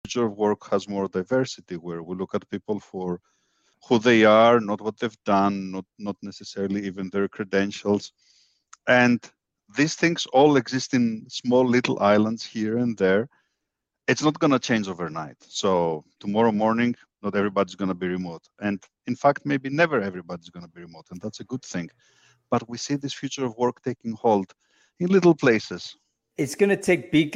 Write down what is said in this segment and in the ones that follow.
future of work has more diversity, where we look at people for who they are, not what they've done, not necessarily even their credentials. And these things all exist in small little islands here and there. It's not going to change overnight. So tomorrow morning, not everybody's going to be remote. And in fact, maybe never everybody's going to be remote. And that's a good thing. But we see this future of work taking hold in little places. It's going to take big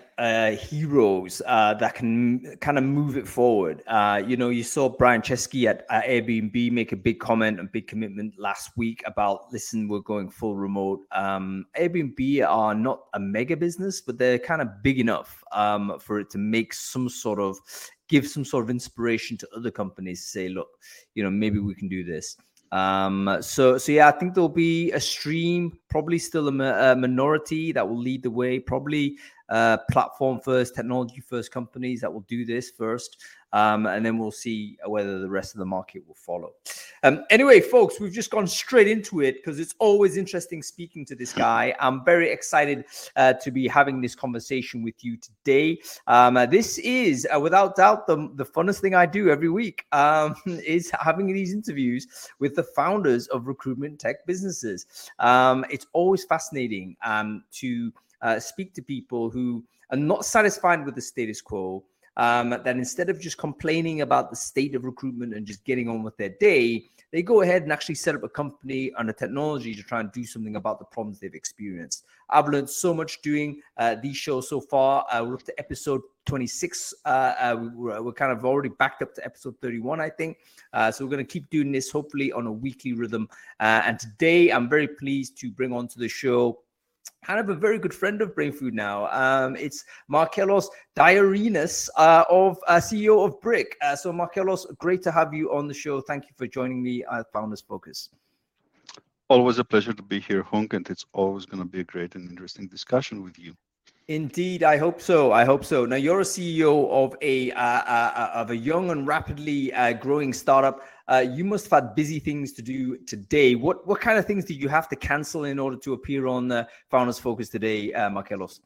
heroes that can kind of move it forward. You saw Brian Chesky at Airbnb make a big comment and big commitment last week about, listen, we're going full remote. Airbnb are not a mega business, but they're kind of big enough for it to make give some sort of inspiration to other companies to say, look, maybe we can do this. So yeah, I think there'll be a stream, probably still a minority that will lead the way, probably platform first, technology first companies that will do this first. And then we'll see whether the rest of the market will follow. Anyway, folks, we've just gone straight into it because it's always interesting speaking to this guy. I'm very excited to be having this conversation with you today. This is, without doubt, the funnest thing I do every week is having these interviews with the founders of recruitment tech businesses. It's always fascinating to speak to people who are not satisfied with the status quo, that instead of just complaining about the state of recruitment and just getting on with their day, they go ahead and actually set up a company and a technology to try and do something about the problems they've experienced. I've learned so much doing these shows so far. We're up to episode 26. We're kind of already backed up to episode 31, I think. So we're going to keep doing this, hopefully on a weekly rhythm. And today, I'm very pleased to bring onto the show kind of a very good friend of Brain Food now. It's Markelos Diarenas, CEO of Brick. So Markelos, great to have you on the show. Thank you for joining me at Founders Focus. Always a pleasure to be here, Hunk, and it's always going to be a great and interesting discussion with you. Indeed, I hope so. Now, you're a CEO of a young and rapidly growing startup. You must have had busy things to do today. What kind of things did you have to cancel in order to appear on Founders Focus today, Markelos?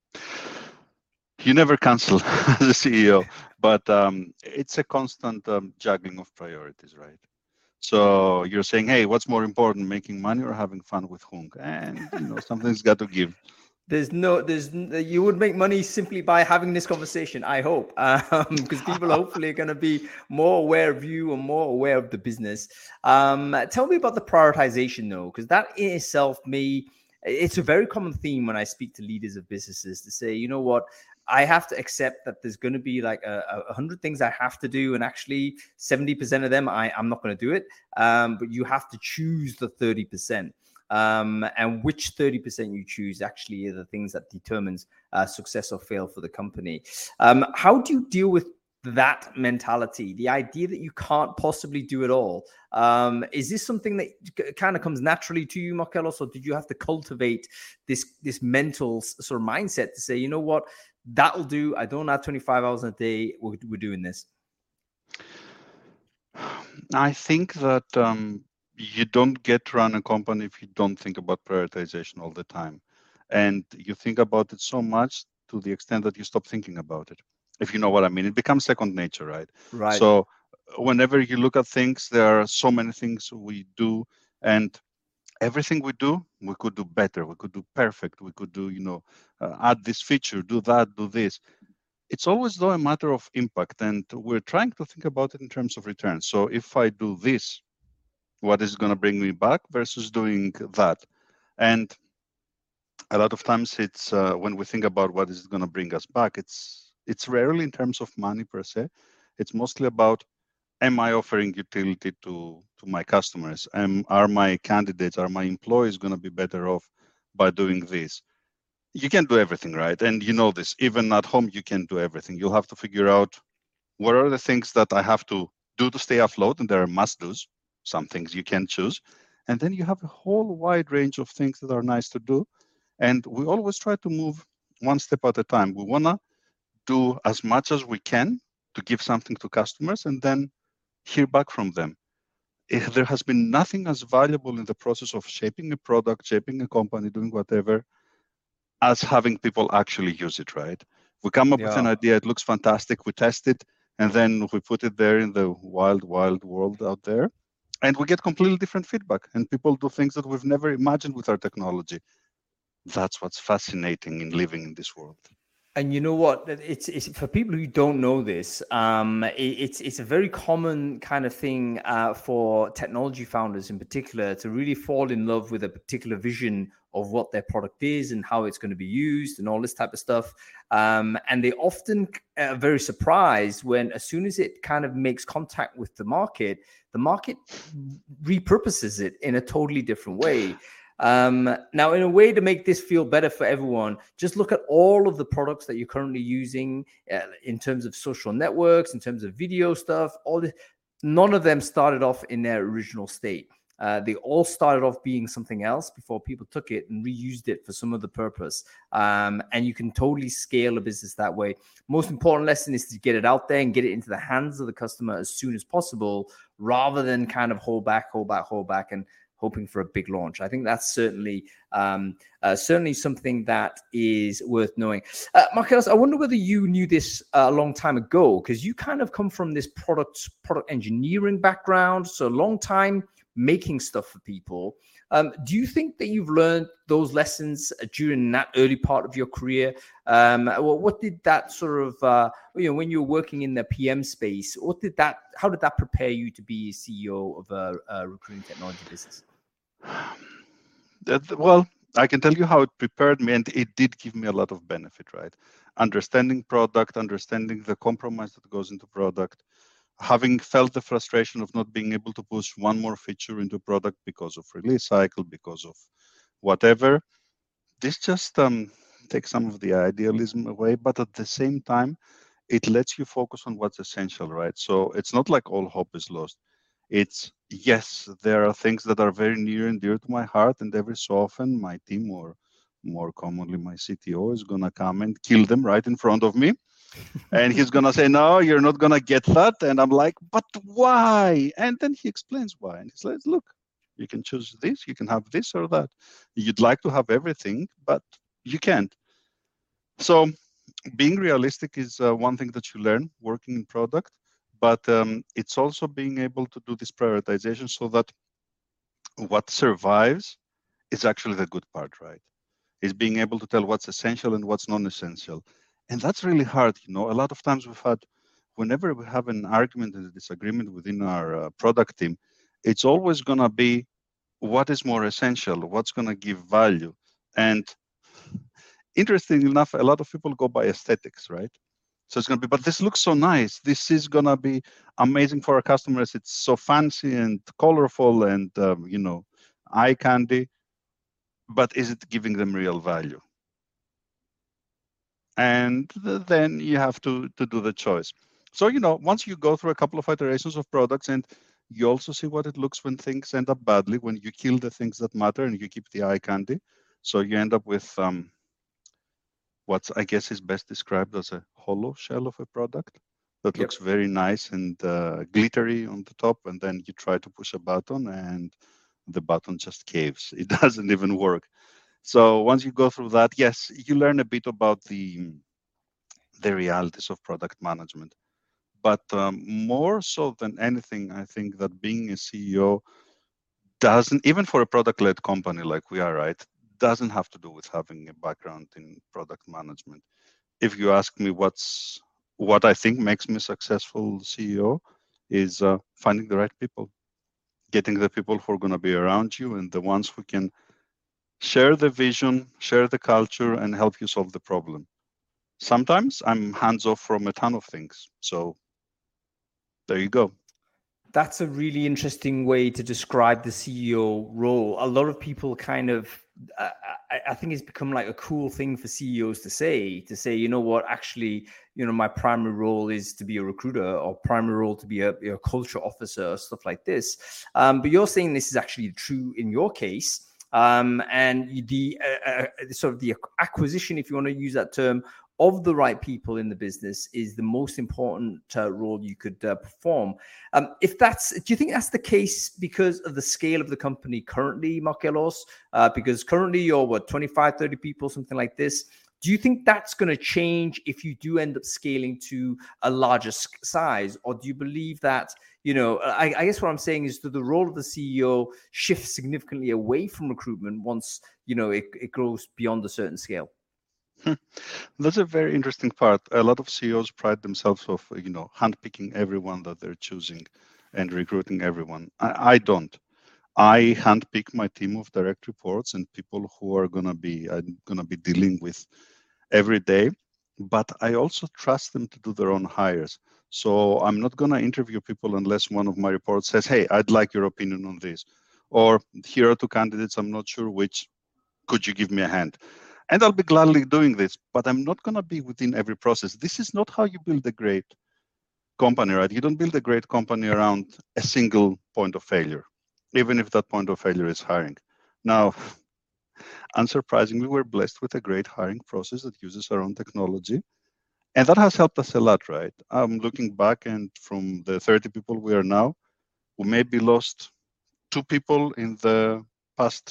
You never cancel as a CEO, but it's a constant juggling of priorities, right? So you're saying, hey, what's more important, making money or having fun with Hunk? And something's got to give. You would make money simply by having this conversation, I hope, because people hopefully are going to be more aware of you and more aware of the business. Tell me about the prioritization, though, because that in itself it's a very common theme when I speak to leaders of businesses to say, you know what, I have to accept that there's going to be like 100 things I have to do, and actually 70% of them I'm not going to do it. But you have to choose the 30%. And which 30% you choose actually are the things that determines success or fail for the company. How do you deal with that mentality, the idea that you can't possibly do it all? Is this something that kind of comes naturally to you, Markelos, or did you have to cultivate this mental sort of mindset to say, you know what, that'll do. I don't have 25 hours a day. We're doing this. I think that you don't get to run a company if you don't think about prioritization all the time. And you think about it so much to the extent that you stop thinking about it. If you know what I mean, it becomes second nature, right? Right. So whenever you look at things, there are so many things we do, and everything we do, we could do better. We could do perfect. We could do, add this feature, do that, do this. It's always, though, a matter of impact, and we're trying to think about it in terms of return. So if I do this, what is going to bring me back versus doing that? And a lot of times it's when we think about what is going to bring us back, it's rarely in terms of money per se. It's mostly about, am I offering utility to my customers? Are my candidates, are my employees going to be better off by doing this? You can't do everything, right? And you know this, even at home, you can't do everything. You'll have to figure out what are the things that I have to do to stay afloat, and there are must-dos. Some things you can choose. And then you have a whole wide range of things that are nice to do. And we always try to move one step at a time. We want to do as much as we can to give something to customers and then hear back from them. If there has been nothing as valuable in the process of shaping a product, shaping a company, doing whatever, as having people actually use it, right? We come up with an idea, it looks fantastic, we test it, and then we put it there in the wild world out there, and we get completely different feedback, and people do things that we've never imagined with our technology. That's what's fascinating in living in this world. And you know what? It's for people who don't know this. It's a very common kind of thing for technology founders in particular to really fall in love with a particular vision of what their product is and how it's going to be used and all this type of stuff. And they often are very surprised when, as soon as it kind of makes contact with the market repurposes it in a totally different way. Now, in a way to make this feel better for everyone, just look at all of the products that you're currently using in terms of social networks, in terms of video stuff, all this. None of them started off in their original state. They all started off being something else before people took it and reused it for some other purpose. And you can totally scale a business that way. Most important lesson is to get it out there and get it into the hands of the customer as soon as possible, rather than kind of hold back, and hoping for a big launch. I think that's certainly something that is worth knowing. Michaelos, I wonder whether you knew this a long time ago, because you kind of come from this product engineering background, so a long time making stuff for people. Do you think that you've learned those lessons during that early part of your career? What did that sort of, when you were working in the PM space, how did that prepare you to be CEO of a recruiting technology business? Well, I can tell you how it prepared me, and it did give me a lot of benefit, right? Understanding product, understanding the compromise that goes into product, having felt the frustration of not being able to push one more feature into product because of release cycle, because of whatever. This just takes some of the idealism away, but at the same time, it lets you focus on what's essential, right? So it's not like all hope is lost. It's, yes, there are things that are very near and dear to my heart, and every so often my team, or more commonly my CTO, is going to come and kill them right in front of me. And he's going to say, no, you're not going to get that. And I'm like, but why? And then he explains why. And he's like, look, you can choose this, you can have this or that. You'd like to have everything, but you can't. So being realistic is one thing that you learn working in product, but it's also being able to do this prioritization so that what survives is actually the good part, right? Is being able to tell what's essential and what's non-essential. And that's really hard. A lot of times whenever we have an argument and a disagreement within our product team, it's always going to be what is more essential, what's going to give value. And interestingly enough, a lot of people go by aesthetics, right? So it's going to be, but this looks so nice. This is going to be amazing for our customers. It's so fancy and colorful and, eye candy. But is it giving them real value? And then you have to do the choice. So, once you go through a couple of iterations of products, and you also see what it looks when things end up badly, when you kill the things that matter and you keep the eye candy. So you end up with what I guess is best described as a hollow shell of a product that looks very nice and glittery on the top. And then you try to push a button and the button just caves. It doesn't even work. So once you go through that, yes, you learn a bit about the realities of product management. But more so than anything, I think that being a CEO doesn't, even for a product-led company like we are, right, doesn't have to do with having a background in product management. If you ask me what I think makes me a successful CEO is finding the right people, getting the people who are going to be around you and the ones who can share the vision, share the culture, and help you solve the problem. Sometimes I'm hands off from a ton of things. So there you go. That's a really interesting way to describe the CEO role. A lot of people kind of, I think it's become like a cool thing for CEOs to say, you know what, actually, my primary role is to be a recruiter, or primary role to be a culture officer, or stuff like this. But you're saying this is actually true in your case. And the sort of the acquisition, if you want to use that term, of the right people in the business is the most important role you could perform. Do you think that's the case because of the scale of the company currently, Michaelos? Because currently you're 25, 30 people, something like this. Do you think that's going to change if you do end up scaling to a larger size? Or do you believe that, I guess what I'm saying is that the role of the CEO shifts significantly away from recruitment once, it grows beyond a certain scale? That's a very interesting part. A lot of CEOs pride themselves of, handpicking everyone that they're choosing and recruiting everyone. I don't. I handpick my team of direct reports and people who I'm gonna be dealing with every day. But I also trust them to do their own hires. So I'm not gonna interview people unless one of my reports says, "Hey, I'd like your opinion on this," or "Here are two candidates. I'm not sure which. Could you give me a hand?" And I'll be gladly doing this, but I'm not going to be within every process. This is not how you build a great company, right? You don't build a great company around a single point of failure, even if that point of failure is hiring. Now, unsurprisingly, we're blessed with a great hiring process that uses our own technology. And that has helped us a lot, right? I'm looking back, and from the 30 people we are now, we maybe lost 2 people in the past,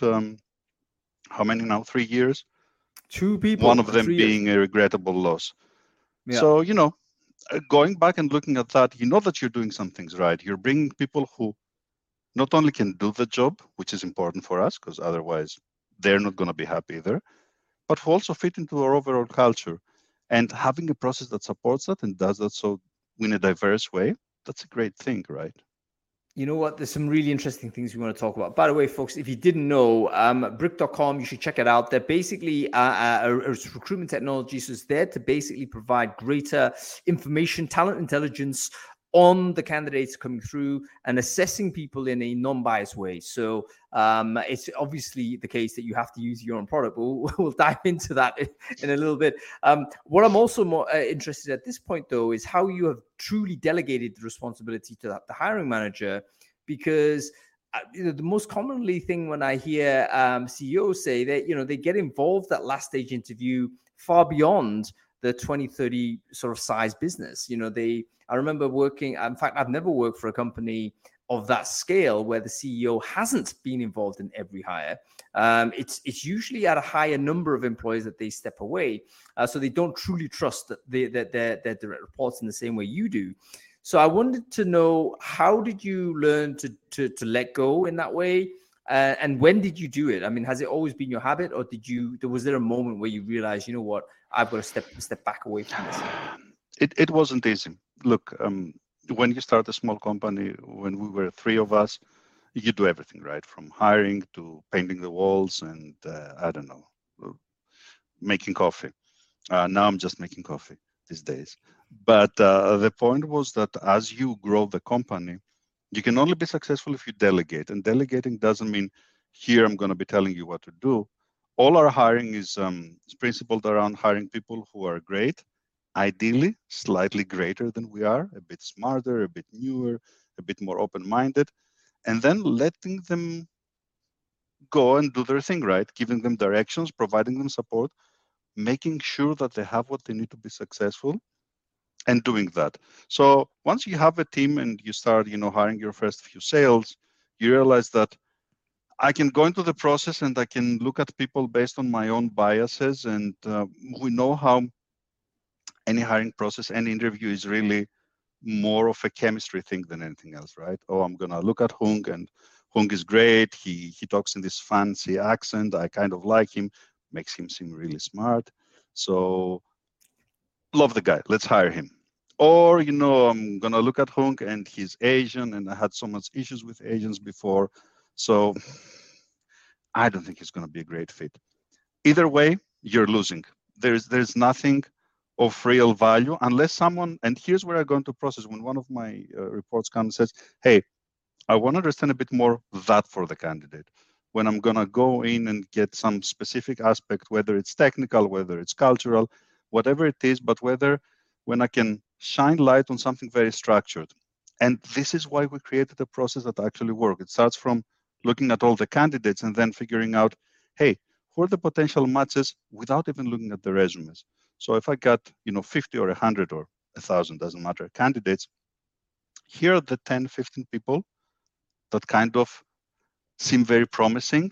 how many now? 3 years. 2 people. One of them being a regrettable loss. Yeah. So, going back and looking at that, that you're doing some things right. You're bringing people who not only can do the job, which is important for us, because otherwise they're not going to be happy either, but who also fit into our overall culture. And having a process that supports that and does that so in a diverse way, that's a great thing, right? You know what? There's some really interesting things we want to talk about. By the way, folks, if you didn't know, Brick.com, you should check it out. They're basically a recruitment technology. So it's there to basically provide greater information, talent intelligence on the candidates coming through and assessing people in a non-biased way. So it's obviously the case that you have to use your own product, but we'll dive into that in a little bit. What I'm also more interested at this point, though, is how you have truly delegated the responsibility to the hiring manager, because the most commonly thing when I hear CEOs say that, they get involved at last stage interview far beyond the 20, 30 sort of size business. I remember working, in fact, I've never worked for a company of that scale where the CEO hasn't been involved in every hire. It's usually at a higher number of employees that they step away. So they don't truly trust that their direct reports in the same way you do. So I wanted to know, how did you learn to let go in that way? And when did you do it? I mean, has it always been your habit, or was there a moment where you realized, you know what, I've got to step back away from this? It wasn't easy. Look, when you start a small company, when we were 3 of us, you do everything, right? From hiring to painting the walls and, I don't know, making coffee. Now I'm just making coffee these days. But the point was that as you grow the company, you can only be successful if you delegate. And delegating doesn't mean, here I'm going to be telling you what to do. All our hiring is principled around hiring people who are great, ideally slightly greater than we are, a bit smarter, a bit newer, a bit more open-minded, and then letting them go and do their thing, right? Giving them directions, providing them support, making sure that they have what they need to be successful, and doing that. So once you have a team and you start, hiring your first few sales, you realize that I can go into the process and I can look at people based on my own biases. And we know how any hiring process, any interview is really more of a chemistry thing than anything else, right? Oh, I'm gonna look at Hung, and Hung is great. He talks in this fancy accent. I kind of like him, makes him seem really smart. So love the guy. Let's hire him. Or, I'm gonna look at Hung and he's Asian, and I had so much issues with Asians before. So I don't think he's gonna be a great fit. Either way, you're losing. There's nothing of real value unless someone, and here's where I go into process. When one of my reports comes and says, hey, I want to understand a bit more that for the candidate. When I'm going to go in and get some specific aspect, whether it's technical, whether it's cultural, whatever it is, but when I can shine light on something very structured. And this is why we created a process that actually works. It starts from looking at all the candidates and then figuring out, hey, who are the potential matches without even looking at the resumes. So if I got 50 or 100 or 1,000, doesn't matter, candidates, here are the 10, 15 people that kind of seem very promising.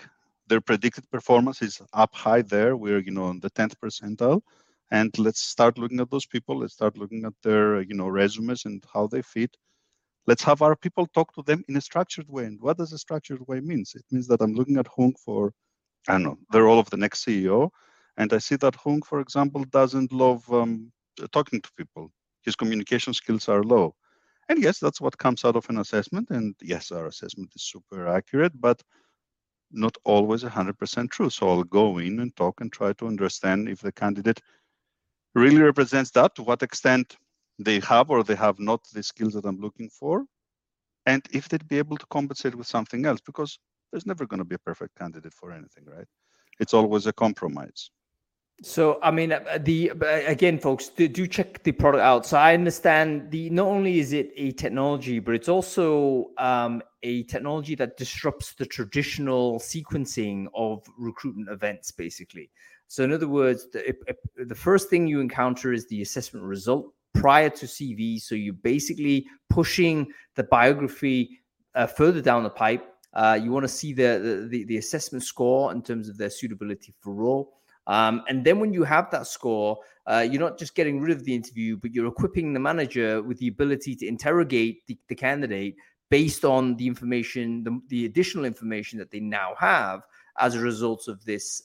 their predicted performance is up high there. We're, on the 10th percentile. And let's start looking at those people. Let's start looking at their, resumes and how they fit. Let's have our people talk to them in a structured way. And what does a structured way means? It means that I'm looking at Hung for, I don't know, the role of the next CEO. And I see that Hung, for example, doesn't love talking to people. His communication skills are low. And yes, that's what comes out of an assessment. And yes, our assessment is super accurate, but not always 100% true. So I'll go in and talk and try to understand if the candidate really represents that, to what extent they have or they have not the skills that I'm looking for, and if they'd be able to compensate with something else, because there's never going to be a perfect candidate for anything, right? It's always a compromise. So, I mean, again, folks, do check the product out. So I understand not only is it a technology, but it's also a technology that disrupts the traditional sequencing of recruitment events, basically. So in other words, the first thing you encounter is the assessment result prior to CV. So you're basically pushing the biography further down the pipe. You want to see the assessment score in terms of their suitability for role. And then when you have that score, you're not just getting rid of the interview, but you're equipping the manager with the ability to interrogate the candidate based on the information, the additional information that they now have as a result of this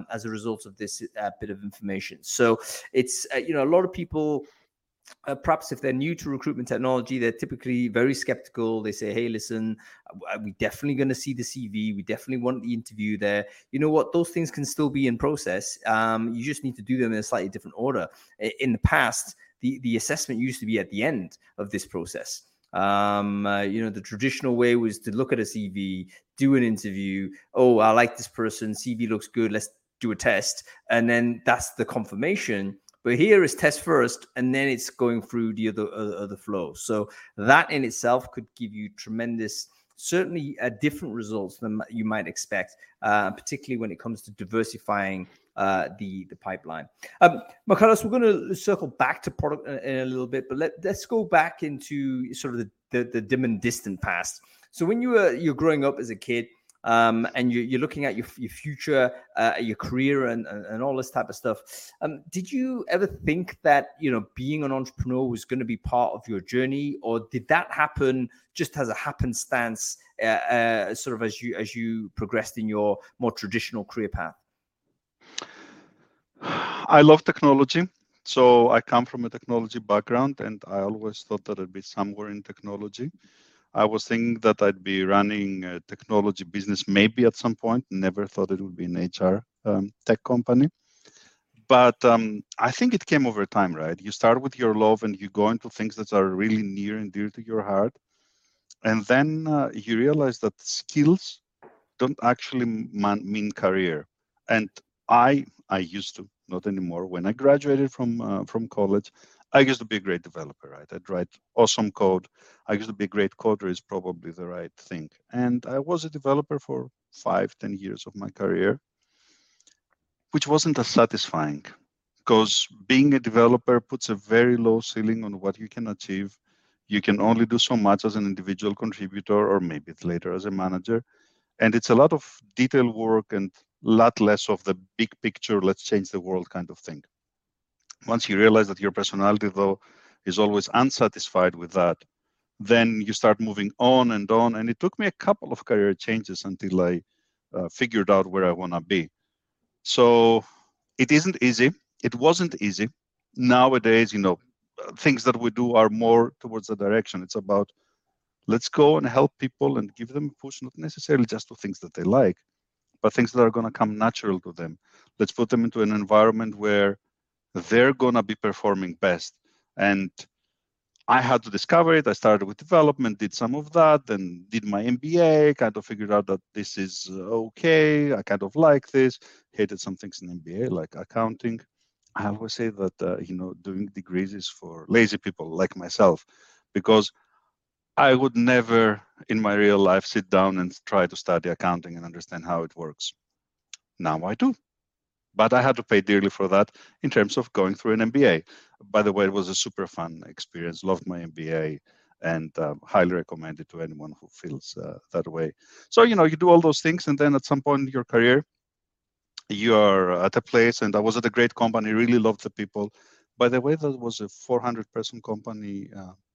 bit of information. So it's a lot of people. Perhaps if they're new to recruitment technology, they're typically very skeptical. They say, hey, listen, we're definitely going to see the CV. We definitely want the interview there. You know what? Those things can still be in process. You just need to do them in a slightly different order. In the past, the assessment used to be at the end of this process. The traditional way was to look at a CV, do an interview. Oh, I like this person. CV looks good. Let's do a test. And then that's the confirmation. But here is test first, and then it's going through the other flow. So that in itself could give you tremendous, certainly different results than you might expect, particularly when it comes to diversifying the pipeline. Michalis, we're going to circle back to product in a little bit, but let's go back into sort of the dim and distant past. So when you're growing up as a kid, and you're looking at your future, your career, and all this type of stuff. Did you ever think that being an entrepreneur was going to be part of your journey, or did that happen just as a happenstance, sort of as you progressed in your more traditional career path? I love technology, so I come from a technology background, and I always thought that I'd be somewhere in technology. I was thinking that I'd be running a technology business maybe at some point. Never thought it would be an HR tech company. But I think it came over time, right? You start with your love and you go into things that are really near and dear to your heart. And then you realize that skills don't actually mean career. And I used to, not anymore. When I graduated from college, I used to be a great developer, right? I'd write awesome code. I used to be a great coder is probably the right thing. And I was a developer for 5-10 years of my career, which wasn't as satisfying because being a developer puts a very low ceiling on what you can achieve. You can only do so much as an individual contributor or maybe later as a manager. And it's a lot of detail work and a lot less of the big picture, let's change the world kind of thing. Once you realize that your personality, though, is always unsatisfied with that, then you start moving on. And it took me a couple of career changes until I figured out where I want to be. So it isn't easy. It wasn't easy. Nowadays, things that we do are more towards the direction. It's about let's go and help people and give them a push, not necessarily just to things that they like, but things that are going to come natural to them. Let's put them into an environment where they're going to be performing best. And I had to discover it. I started with development, did some of that, then did my MBA, kind of figured out that this is okay. I kind of like this, hated some things in MBA, like accounting. I always say that, doing degrees is for lazy people like myself, because I would never in my real life sit down and try to study accounting and understand how it works. Now I do. But I had to pay dearly for that in terms of going through an MBA. By the way, it was a super fun experience. Loved my MBA. and highly recommend it to anyone who feels that way. So, you do all those things, and then at some point in your career, you are at a place, and I was at a great company, really loved the people. By the way, that was a 400-person company,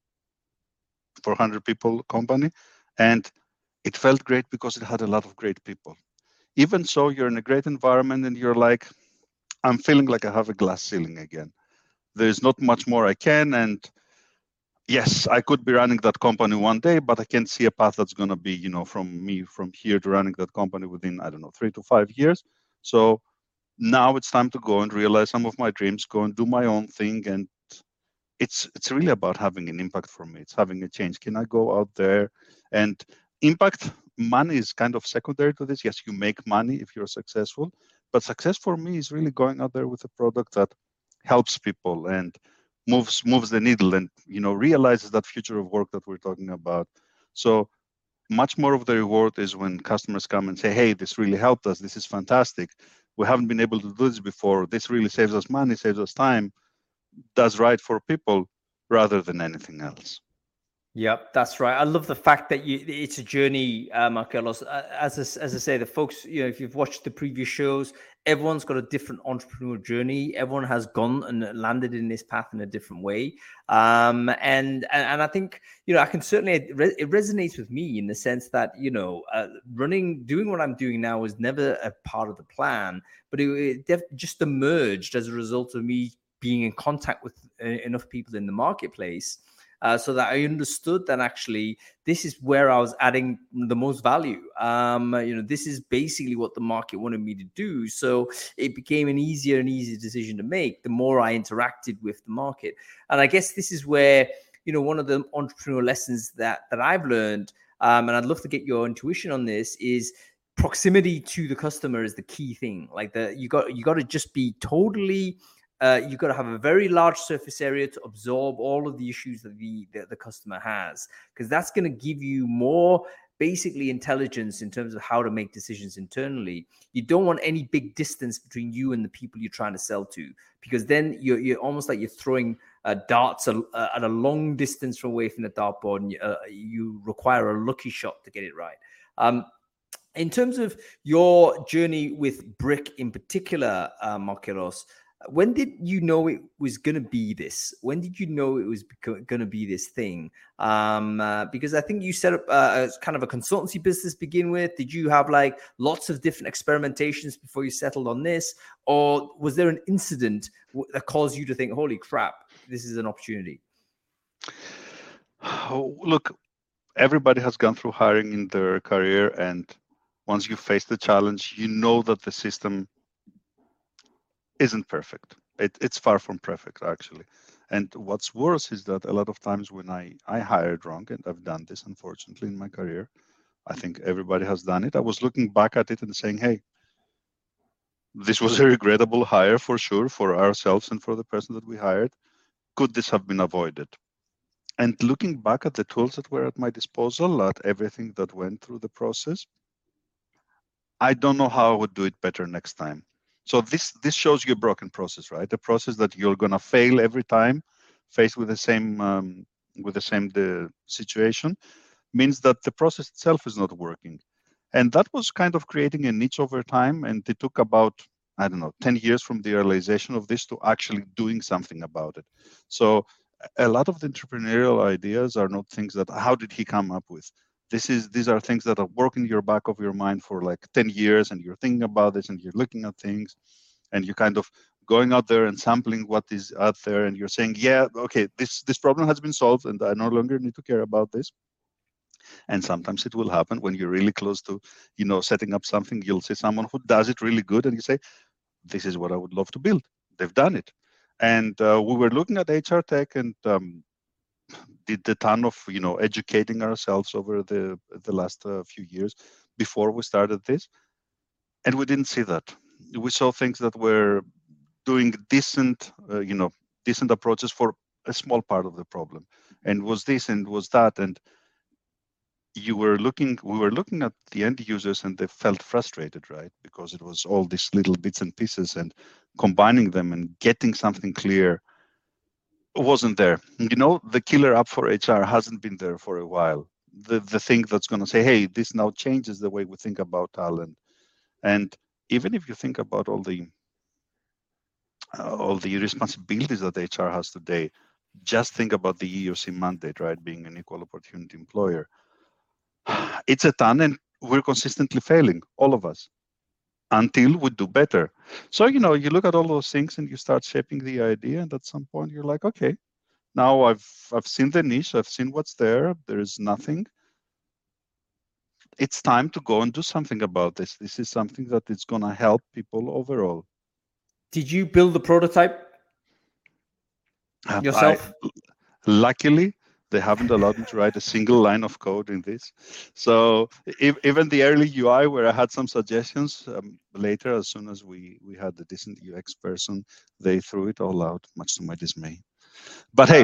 400 people company, and it felt great because it had a lot of great people. Even so, you're in a great environment, and you're like, I'm feeling like I have a glass ceiling again. There's not much more I can, and yes, I could be running that company one day, but I can't see a path that's going to be, from here to running that company within, I don't know, 3 to 5 years. So now it's time to go and realize some of my dreams, go and do my own thing. And it's really about having an impact for me. It's having a change. Can I go out there and impact? Money is kind of secondary to this. Yes, you make money if you're successful, but success for me is really going out there with a product that helps people and moves the needle, and realizes that future of work that we're talking about. So much more of the reward is when customers come and say, hey, this really helped us, this is fantastic, we haven't been able to do this before, this really saves us money, saves us time, does right for people, rather than anything else. Yep, that's right. I love the fact that it's a journey, Markelos. As I say, the folks, if you've watched the previous shows, everyone's got a different entrepreneur journey. Everyone has gone and landed in this path in a different way. And I think, I can certainly, it resonates with me in the sense that, doing what I'm doing now was never a part of the plan, but it just emerged as a result of me being in contact with enough people in the marketplace. So that I understood that actually this is where I was adding the most value. This is basically what the market wanted me to do. So it became an easier and easier decision to make the more I interacted with the market. And I guess this is where, one of the entrepreneurial lessons that I've learned, and I'd love to get your intuition on this, is proximity to the customer is the key thing. Like you got to just be totally. You've got to have a very large surface area to absorb all of the issues that the customer has, because that's going to give you more basically intelligence in terms of how to make decisions internally. You don't want any big distance between you and the people you're trying to sell to, because then you're almost like you're throwing darts at a long distance away from the dartboard, and you require a lucky shot to get it right. In terms of your journey with Brick in particular, Markelos, when did you know it was going to be this? When did you know it was going to be this thing? Because I think you set up as kind of a consultancy business to begin with. Did you have like lots of different experimentations before you settled on this? Or was there an incident that caused you to think, holy crap, this is an opportunity? Oh, look, everybody has gone through hiring in their career. And once you face the challenge, you know that the system isn't perfect. It's far from perfect, actually. And what's worse is that a lot of times when I hired wrong, and I've done this, unfortunately, in my career, I think everybody has done it. I was looking back at it and saying, hey, this was a regrettable hire for sure, for ourselves and for the person that we hired. Could this have been avoided? And looking back at the tools that were at my disposal, at everything that went through the process, I don't know how I would do it better next time. So this shows you a broken process, right? A process that you're gonna fail every time, faced with the same situation, means that the process itself is not working. And that was kind of creating a niche over time. And it took about, 10 years from the realization of this to actually doing something about it. So a lot of the entrepreneurial ideas are not things that, how did he come up with? These are things that are working in your back of your mind for like 10 years, and you're thinking about this, and you're looking at things, and you're kind of going out there and sampling what is out there, and you're saying, yeah, okay, this problem has been solved, and I no longer need to care about this. And sometimes it will happen when you're really close to, setting up something. You'll see someone who does it really good, and you say, this is what I would love to build. They've done it. And we were looking at HR tech, and did a ton of educating ourselves over the last few years before we started this, and we didn't see that. We saw things that were doing decent approaches for a small part of the problem, and was this and was that, and we were looking at the end users, and they felt frustrated, right? Because it was all these little bits and pieces, and combining them and getting something clear wasn't there. The killer app for HR hasn't been there for a while. The thing that's going to say, hey, this now changes the way we think about talent. And even if you think about all the responsibilities that HR has today, just think about the EEOC mandate, right? Being an equal opportunity employer. It's a ton, and we're consistently failing, all of us, until we do better. So, you look at all those things and you start shaping the idea, and at some point you're like, okay, now I've seen the niche, I've seen what's there. There is nothing. It's time to go and do something about this. This is something that is going to help people overall. Did you build the prototype yourself? Luckily, they haven't allowed me to write a single line of code in this. So even the early UI, where I had some suggestions, later, as soon as we had a decent UX person, they threw it all out, much to my dismay. But hey,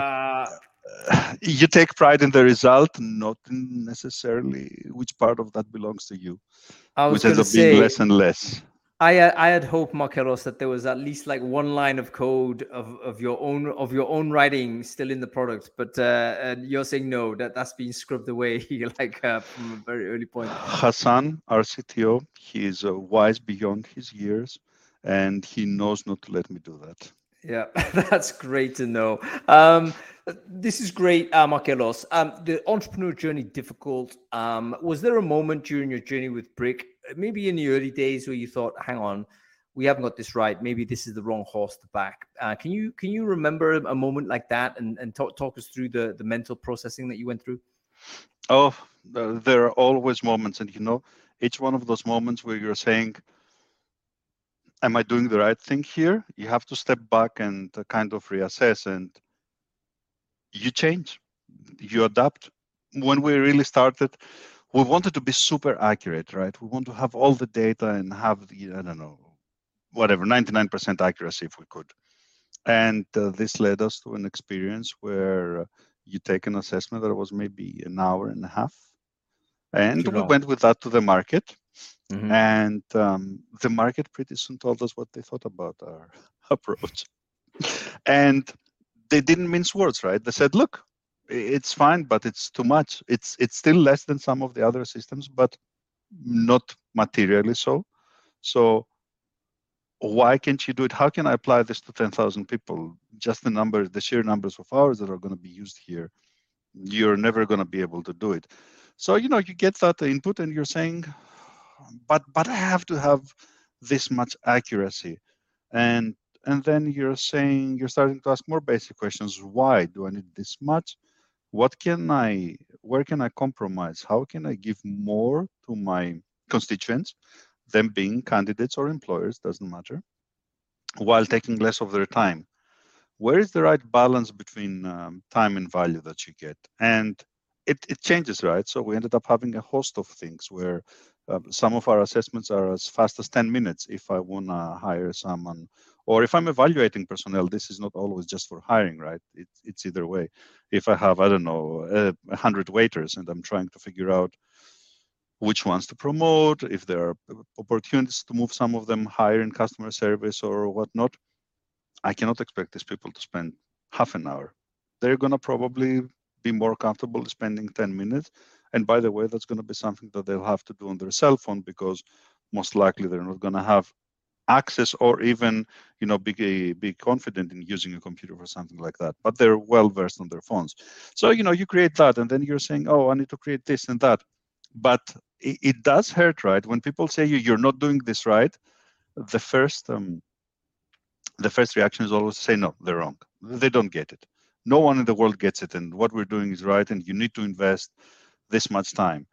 you take pride in the result, not necessarily which part of that belongs to you, which ends up being less and less. I had hoped, Markelos, that there was at least like one line of code of your own writing still in the product, but you're saying no, that's been scrubbed away like from a very early point. Hassan, our CTO, he is wise beyond his years, and he knows not to let me do that. Yeah, that's great to know. This is great, Markelos. The entrepreneur journey difficult. Was there a moment during your journey with Brick, maybe in the early days, where you thought, "Hang on, we haven't got this right. Maybe this is the wrong horse to back." Can you remember a moment like that and talk us through the mental processing that you went through? Oh, there are always moments, and each one of those moments where you're saying, am I doing the right thing here? You have to step back and kind of reassess, and you change, you adapt. When we really started, we wanted to be super accurate, right? We want to have all the data and have the, I don't know, whatever, 99% accuracy if we could. And this led us to an experience where you take an assessment that was maybe an hour and a half. And we went with that to the market. Mm-hmm. And the market pretty soon told us what they thought about our approach. And they didn't mince words, right? They said, look, it's fine, but it's too much. It's still less than some of the other systems, but not materially so. So why can't you do it? How can I apply this to 10,000 people? Just the sheer numbers of hours that are going to be used here, you're never going to be able to do it. So, you get that input and you're saying, but I have to have this much accuracy. And then you're starting to ask more basic questions. Why do I need this much? Where can I compromise? How can I give more to my constituents, them being candidates or employers, doesn't matter, while taking less of their time? Where is the right balance between time and value that you get? And it changes, right? So we ended up having a host of things where some of our assessments are as fast as 10 minutes if I want to hire someone. Or if I'm evaluating personnel, this is not always just for hiring, right? It's either way. If I have, 100 waiters and I'm trying to figure out which ones to promote, if there are opportunities to move some of them higher in customer service or whatnot, I cannot expect these people to spend half an hour. They're going to probably be more comfortable spending 10 minutes. And by the way, that's going to be something that they'll have to do on their cell phone because most likely they're not going to have access or even, be confident in using a computer for something like that. But they're well versed on their phones. So, you create that and then you're saying, oh, I need to create this and that. But it does hurt, right? When people say you're not doing this right, the first reaction is always to say, no, they're wrong. They don't get it. No one in the world gets it. And what we're doing is right. And you need to invest this much time.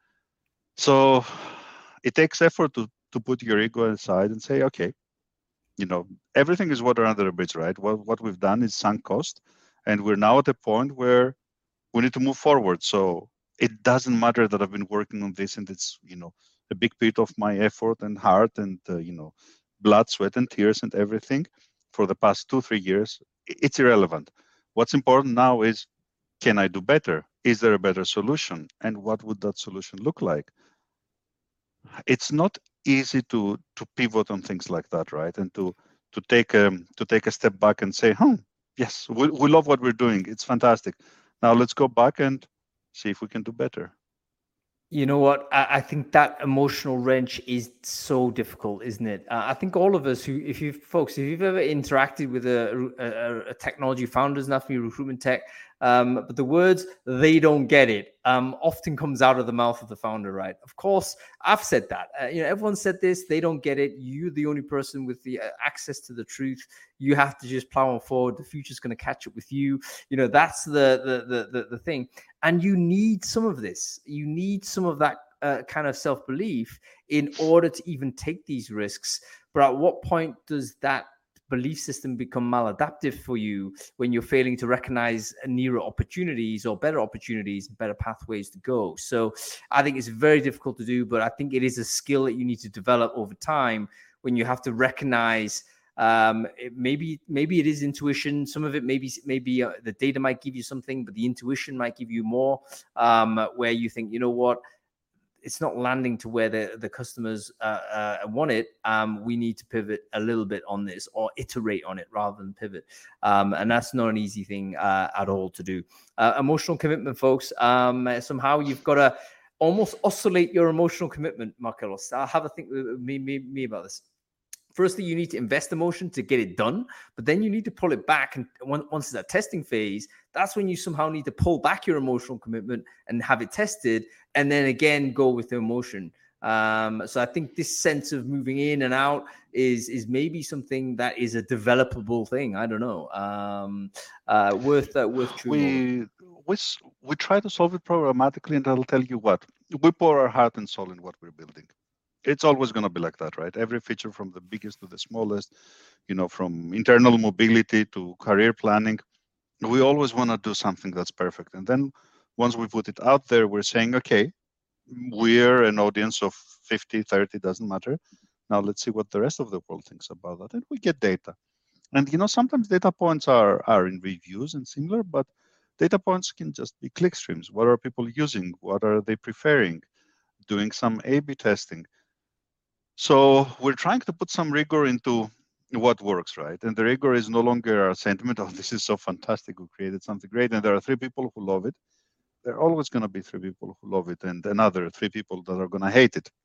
So it takes effort to put your ego aside and say, okay, everything is water under the bridge, right? What we've done is sunk cost. And we're now at a point where we need to move forward. So it doesn't matter that I've been working on this and it's, a big bit of my effort and heart and, blood, sweat, and tears and everything for the past 2-3 years. It's irrelevant. What's important now is, can I do better? Is there a better solution? And what would that solution look like? It's not easy to pivot on things like that, right? And to take a step back and say, Yes, we love what we're doing. It's fantastic. Now let's go back and see if we can do better. You know what? I think that emotional wrench is so difficult, isn't it? I think all of us who, if you've ever interacted with a technology founder, doesn't have to be recruitment tech, but the words "they don't get it" often comes out of the mouth of the founder, right? Of course, I've said that. Everyone said this. They don't get it. You're the only person with the access to the truth. You have to just plow on forward. The future's going to catch up with you. That's the thing. And you need some of this. You need some of that kind of self-belief in order to even take these risks. But at what point does that belief system become maladaptive for you when you're failing to recognize nearer opportunities or better opportunities, better pathways to go? So I think it's very difficult to do, but I think it is a skill that you need to develop over time when you have to recognize maybe it is intuition. Some of it maybe the data might give you something, but the intuition might give you more, where you think, you know what, it's not landing to where the customers want it. We need to pivot a little bit on this, or iterate on it rather than pivot. And that's not an easy thing at all to do. Emotional commitment, folks. Somehow you've got to almost oscillate your emotional commitment, Markelos. I'll have a think with me about this. Firstly, you need to invest emotion to get it done, but then you need to pull it back. And once it's a testing phase, that's when you somehow need to pull back your emotional commitment and have it tested, and then again go with the emotion. So I think this sense of moving in and out is maybe something that is a developable thing. I don't know. Worth chewing over. We try to solve it programmatically, and I'll tell you what, we pour our heart and soul in what we're building. It's always going to be like that, right? Every feature, from the biggest to the smallest, from internal mobility to career planning, we always want to do something that's perfect. And then once we put it out there, we're saying, okay, we're an audience of 50, 30, doesn't matter. Now let's see what the rest of the world thinks about that. And we get data. And, sometimes data points are in reviews and similar, but data points can just be click streams. What are people using? What are they preferring? Doing some A/B testing. So we're trying to put some rigor into what works, right? And the rigor is no longer a sentiment of this is so fantastic, we created something great, and there are 3 people who love it. There are always going to be 3 people who love it, and another 3 people that are going to hate it.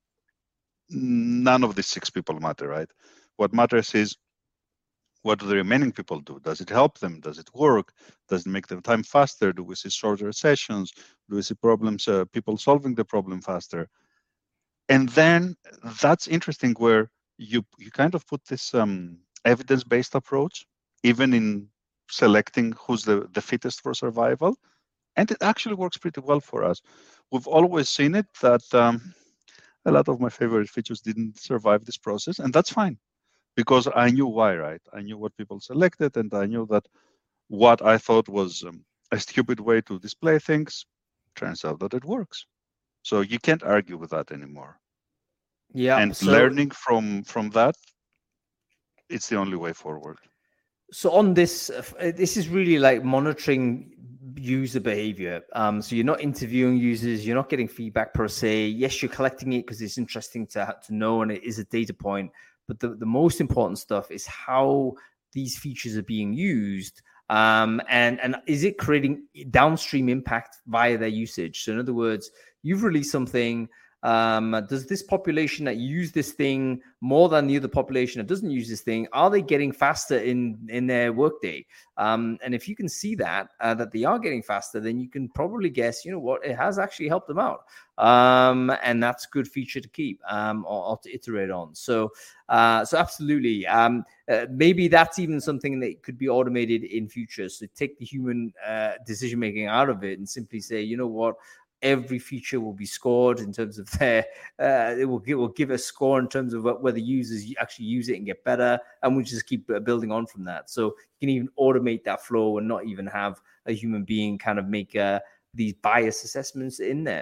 None of these 6 people matter, right? What matters is, what do the remaining people do? Does it help them? Does it work? Does it make them time faster? Do we see shorter sessions? Do we see problems, people solving the problem faster? And then that's interesting, where you kind of put this evidence-based approach, even in selecting who's the fittest for survival. And it actually works pretty well for us. We've always seen it that a lot of my favorite features didn't survive this process, and that's fine, because I knew why, right? I knew what people selected, and I knew that what I thought was a stupid way to display things, turns out that it works. So you can't argue with that anymore. Yeah. And learning from that, it's the only way forward. So on this is really like monitoring user behavior. So you're not interviewing users, you're not getting feedback per se. Yes, you're collecting it because it's interesting to know, and it is a data point. But the most important stuff is how these features are being used. And is it creating downstream impact via their usage? So in other words, you've released something. Does this population that use this thing more than the other population that doesn't use this thing, are they getting faster in their workday? And if you can see that they are getting faster, then you can probably guess, you know what, it has actually helped them out. And that's a good feature to keep or to iterate on. So absolutely. Maybe that's even something that could be automated in future. So take the human decision making out of it and simply say, you know what, every feature will be scored in terms of their, it will give a score in terms of whether users actually use it and get better. And we'll just keep building on from that. So you can even automate that flow and not even have a human being kind of make these bias assessments in there.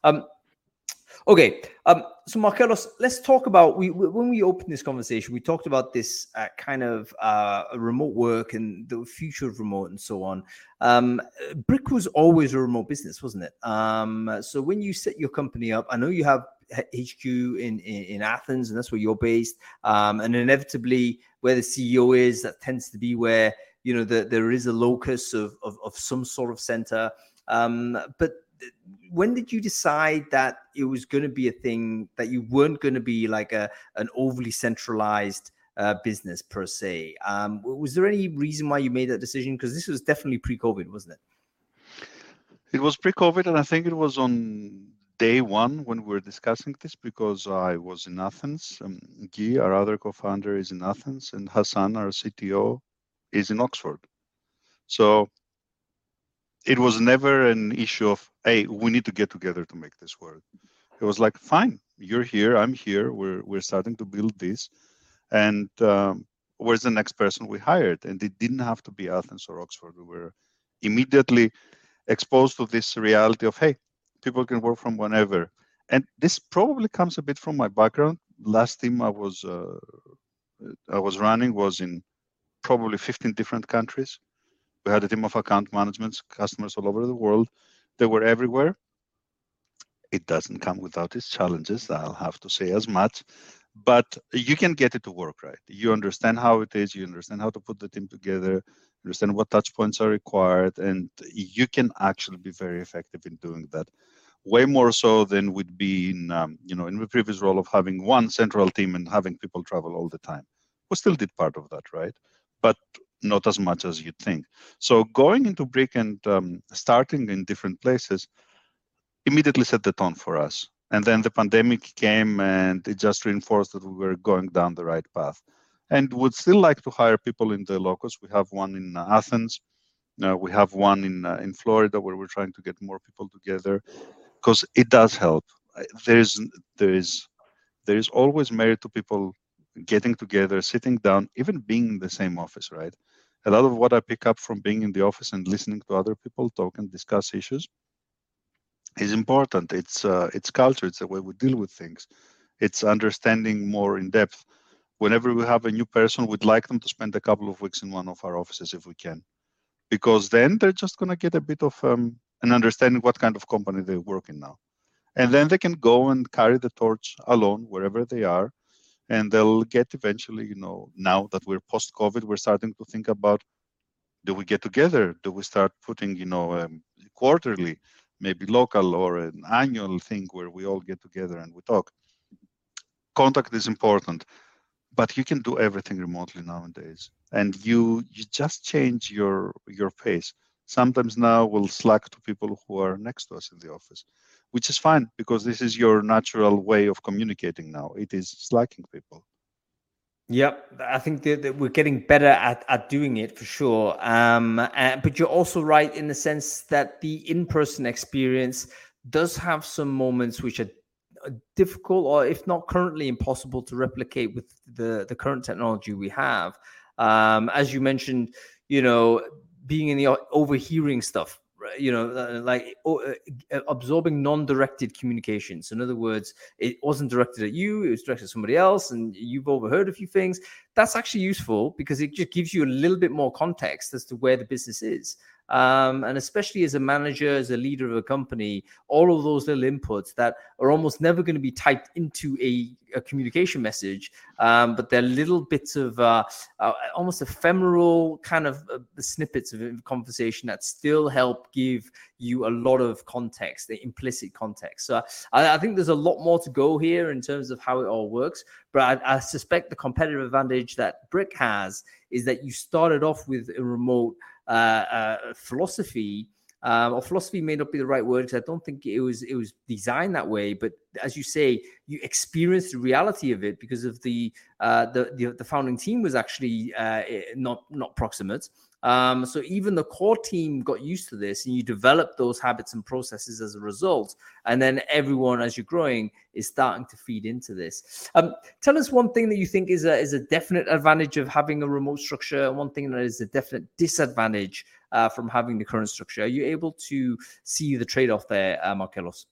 Okay. So Markelos, let's talk about, when we opened this conversation, we talked about this kind of remote work and the future of remote and so on. Brick was always a remote business, wasn't it? So when you set your company up, I know you have HQ in Athens, and that's where you're based. And inevitably, where the CEO is. That tends to be where, you know, there is a locus of some sort of center. But when did you decide that it was going to be a thing, that you weren't going to be like an overly centralized business per se? Was there any reason why you made that decision? Because this was definitely pre-COVID, wasn't it? It was pre-COVID, and I think it was on day one when we were discussing this, because I was in Athens. Guy, our other co-founder, is in Athens, and Hassan, our CTO, is in Oxford. So it was never an issue of, hey, we need to get together to make this work. It was like, fine, you're here, I'm here, we're starting to build this, and where's the next person we hired? And it didn't have to be Athens or Oxford. We were immediately exposed to this reality of, hey, people can work from whenever. And this probably comes a bit from my background. Last team I was running was in probably 15 different countries. We had a team of account managements, customers all over the world. They were everywhere. It doesn't come without its challenges, I'll have to say as much, but you can get it to work, right? You understand how it is, you understand how to put the team together, understand what touch points are required, and you can actually be very effective in doing that. Way more so than would be in, in the previous role of having one central team and having people travel all the time. We still did part of that, right? But not as much as you'd think. So going into Brick and starting in different places immediately set the tone for us. And then the pandemic came and it just reinforced that we were going down the right path. And would still like to hire people in the locus. We have one in Athens. We have one in Florida where we're trying to get more people together, because it does help. There is always merit to people getting together, sitting down, even being in the same office, right? A lot of what I pick up from being in the office and listening to other people talk and discuss issues is important. It's culture. It's the way we deal with things. It's understanding more in depth. Whenever we have a new person, we'd like them to spend a couple of weeks in one of our offices if we can, because then they're just going to get a bit of an understanding what kind of company they work in now. And then they can go and carry the torch alone wherever they are. And they'll get eventually, now that we're post-COVID, we're starting to think about, do we get together? Do we start putting, quarterly, maybe local or an annual thing where we all get together and we talk? Contact is important, but you can do everything remotely nowadays. And you just change your pace. Sometimes now we'll Slack to people who are next to us in the office, which is fine because this is your natural way of communicating now. It is Slacking people. Yep, I think that we're getting better at doing it for sure. But you're also right in the sense that the in-person experience does have some moments which are difficult, or if not currently impossible to replicate with the current technology we have. As you mentioned, being in the overhearing stuff, like absorbing non-directed communications. In other words, it wasn't directed at you, it was directed at somebody else, and you've overheard a few things. That's actually useful because it just gives you a little bit more context as to where the business is. And especially as a manager, as a leader of a company, all of those little inputs that are almost never going to be typed into a communication message, but they're little bits of almost ephemeral kind of snippets of conversation that still help give you a lot of context, the implicit context. So I think there's a lot more to go here in terms of how it all works. But I suspect the competitive advantage that Brick has is that you started off with a remote philosophy, or philosophy may not be the right word because I don't think it was designed that way. But as you say, you experienced the reality of it because of the founding team was actually not proximate. So even the core team got used to this, and you develop those habits and processes as a result. And then everyone, as you're growing, is starting to feed into this. Tell us one thing that you think is a definite advantage of having a remote structure, and one thing that is a definite disadvantage from having the current structure. Are you able to see the trade-off there, Markelos?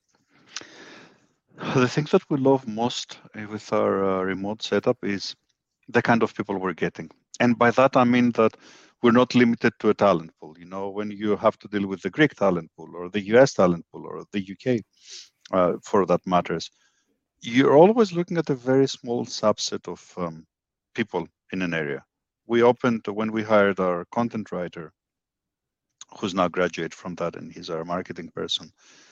The thing that we love most with our remote setup is the kind of people we're getting. And by that, I mean that we're not limited to a talent pool. When you have to deal with the Greek talent pool or the US talent pool or the UK, for that matters, you're always looking at a very small subset of people in an area. We opened when we hired our content writer, who's now graduated from that, and he's our marketing person.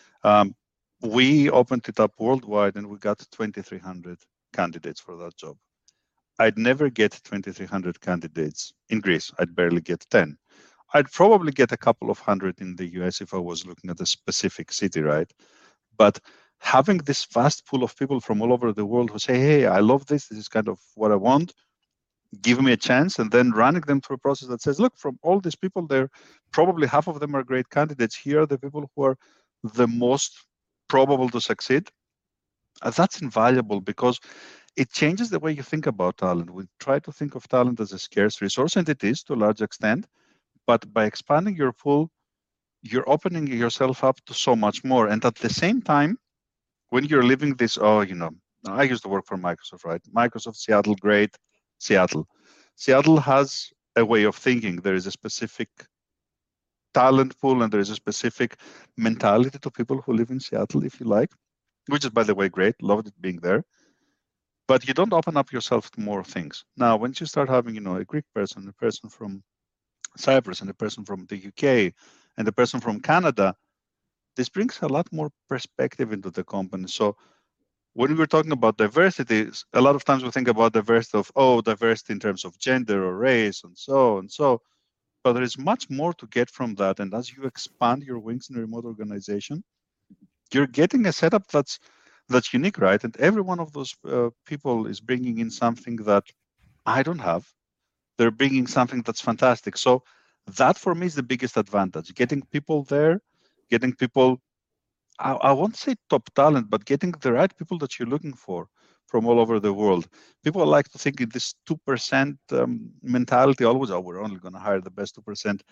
We opened it up worldwide, and we got 2,300 candidates for that job. I'd never get 2,300 candidates in Greece. I'd barely get 10. I'd probably get a couple of hundred in the US if I was looking at a specific city, right? But having this vast pool of people from all over the world who say, hey, I love this. This is kind of what I want. Give me a chance, and then running them through a process that says, look, from all these people there, probably half of them are great candidates. Here are the people who are the most probable to succeed. That's invaluable because it changes the way you think about talent. We try to think of talent as a scarce resource, and it is to a large extent. But by expanding your pool, you're opening yourself up to so much more. And at the same time, when you're living this, I used to work for Microsoft, right? Microsoft, Seattle, great. Seattle has a way of thinking. There is a specific talent pool, and there is a specific mentality to people who live in Seattle, if you like, which is, by the way, great. Loved it being there. But you don't open up yourself to more things. Now, once you start having, a Greek person, a person from Cyprus, and a person from the UK, and a person from Canada, this brings a lot more perspective into the company. So when we're talking about diversity, a lot of times we think about diversity of, diversity in terms of gender or race and so. But there is much more to get from that. And as you expand your wings in a remote organization, you're getting a setup that's unique, right? And every one of those people is bringing in something that I don't have. They're bringing something that's fantastic. So that for me is the biggest advantage. Getting people there, getting people, I won't say top talent, but getting the right people that you're looking for from all over the world. People like to think in this 2% mentality always, we're only going to hire the best 2%.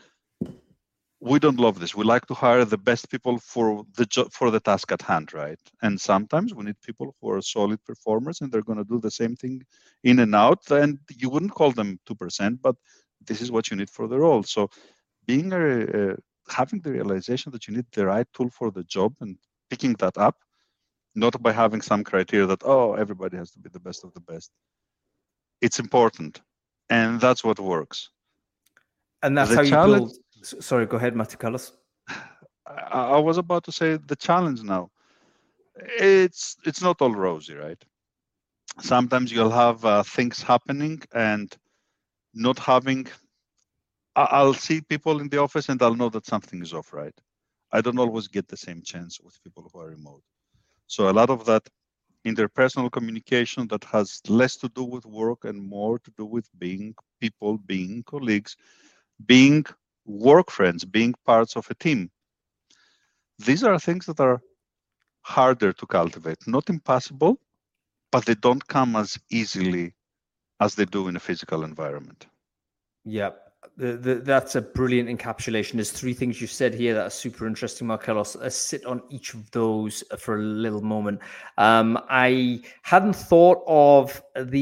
We don't love this. We like to hire the best people for the job, for the task at hand, right? And sometimes we need people who are solid performers, and they're going to do the same thing in and out. And you wouldn't call them 2%, but this is what you need for the role. So being having the realization that you need the right tool for the job and picking that up, not by having some criteria that, everybody has to be the best of the best. It's important. And that's what works. And that's how you build. Sorry, go ahead, Matikalos. I was about to say the challenge now. It's not all rosy, right? Sometimes you'll have things happening and not having. I'll see people in the office and I'll know that something is off, right? I don't always get the same chance with people who are remote. So a lot of that interpersonal communication that has less to do with work and more to do with being people, being colleagues, being work friends, being parts of a team. These are things that are harder to cultivate, not impossible, but they don't come as easily as they do in a physical environment. Yeah, that's a brilliant encapsulation. There's three things you said here that are super interesting, Markelos. Let's sit on each of those for a little moment. I hadn't thought of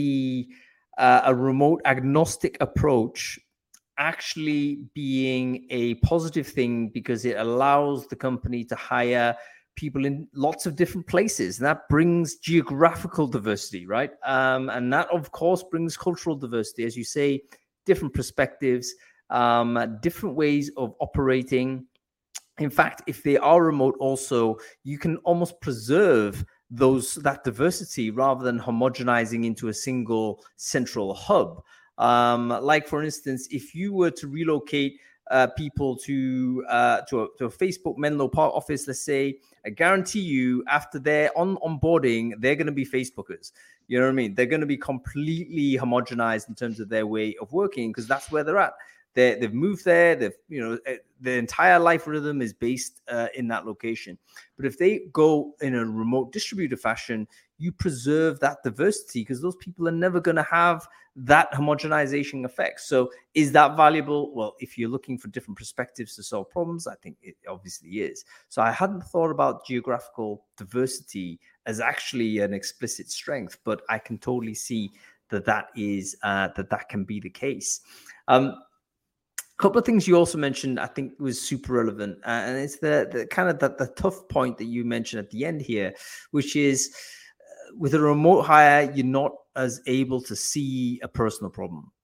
a remote agnostic approach actually being a positive thing, because it allows the company to hire people in lots of different places. And that brings geographical diversity, right? And that, of course, brings cultural diversity. As you say, different perspectives, different ways of operating. In fact, if they are remote also, you can almost preserve that diversity rather than homogenizing into a single central hub. Like, for instance, if you were to relocate people to a Facebook Menlo Park office, let's say, I guarantee you after they're onboarding, they're going to be Facebookers. You know what I mean? They're going to be completely homogenized in terms of their way of working, because that's where they're at. They've moved there. Their entire life rhythm is based in that location. But if they go in a remote distributed fashion, you preserve that diversity, because those people are never going to have that homogenization effect. So is that valuable? Well, if you're looking for different perspectives to solve problems, I think it obviously is. So I hadn't thought about geographical diversity as actually an explicit strength, but I can totally see that can be the case. A couple of things you also mentioned, I think, was super relevant, and it's the kind of the tough point that you mentioned at the end here, which is with a remote hire, you're not as able to see a personal problem.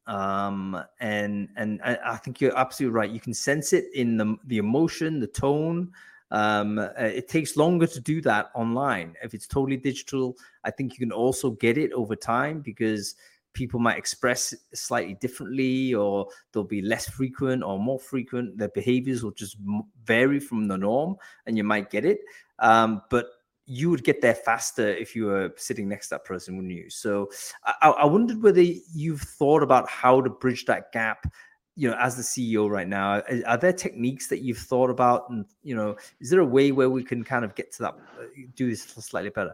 And I think you're absolutely right. You can sense it in the emotion, the tone. It takes longer to do that online. If it's totally digital, I think you can also get it over time because people might express slightly differently, or they'll be less frequent or more frequent. Their behaviors will just vary from the norm, and you might get it. But you would get there faster if you were sitting next to that person, wouldn't you? So I wondered whether you've thought about how to bridge that gap, as the CEO right now. Are there techniques that you've thought about? And, is there a way where we can kind of get to that, do this slightly better?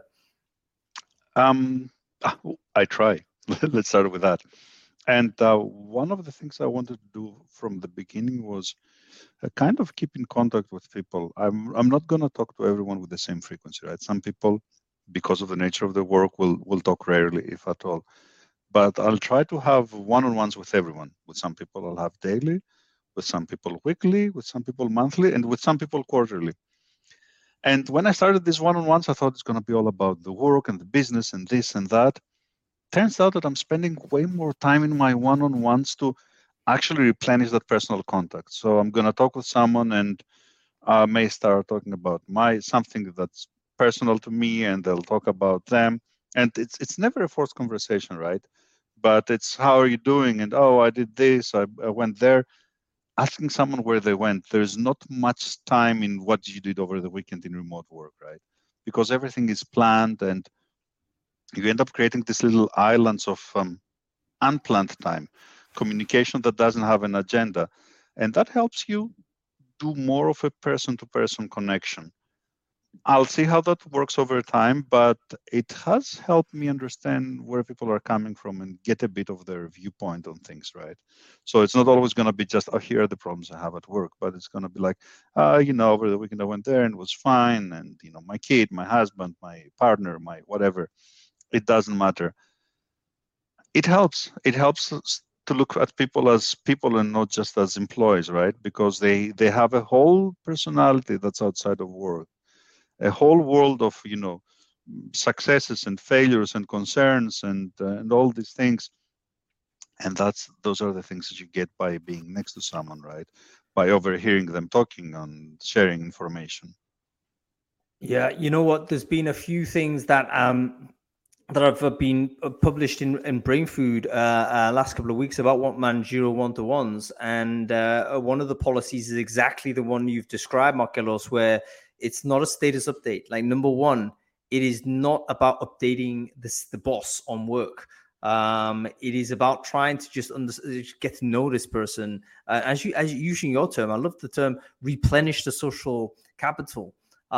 I try. Let's start with that. And one of the things I wanted to do from the beginning was kind of keep in contact with people. I'm not going to talk to everyone with the same frequency, right? Some people, because of the nature of the work, will talk rarely, if at all. But I'll try to have one-on-ones with everyone. With some people, I'll have daily. With some people, weekly. With some people, monthly. And with some people, quarterly. And when I started these one-on-ones, I thought it's going to be all about the work and the business and this and that. Turns out that I'm spending way more time in my one-on-ones to actually replenish that personal contact. So I'm going to talk with someone and I may start talking about something that's personal to me, and they'll talk about them. And it's never a forced conversation, right? But it's, how are you doing? And, oh, I did this, I went there. Asking someone where they went, there's not much time in what you did over the weekend in remote work, right? Because everything is planned, and you end up creating these little islands of unplanned time, communication that doesn't have an agenda. And that helps you do more of a person-to-person connection. I'll see how that works over time, but it has helped me understand where people are coming from and get a bit of their viewpoint on things, right? So it's not always going to be just, oh, here are the problems I have at work, but it's going to be like, over the weekend I went there and it was fine. And, my kid, my husband, my partner, my whatever, it doesn't matter. It helps. It helps us to look at people as people and not just as employees, right? Because they have a whole personality that's outside of work, a whole world of successes and failures and concerns and all these things. And those are the things that you get by being next to someone, right? By overhearing them talking and sharing information. Yeah, you know what? There's been a few things that have been published in Brain Food last couple of weeks about what managerial one-to-ones, and one of the policies is exactly the one you've described, Markelos, where it's not a status update. Like, number one, it is not about updating the boss on work. It is about trying to just get to know this person. As you using your term, I love the term replenish the social capital.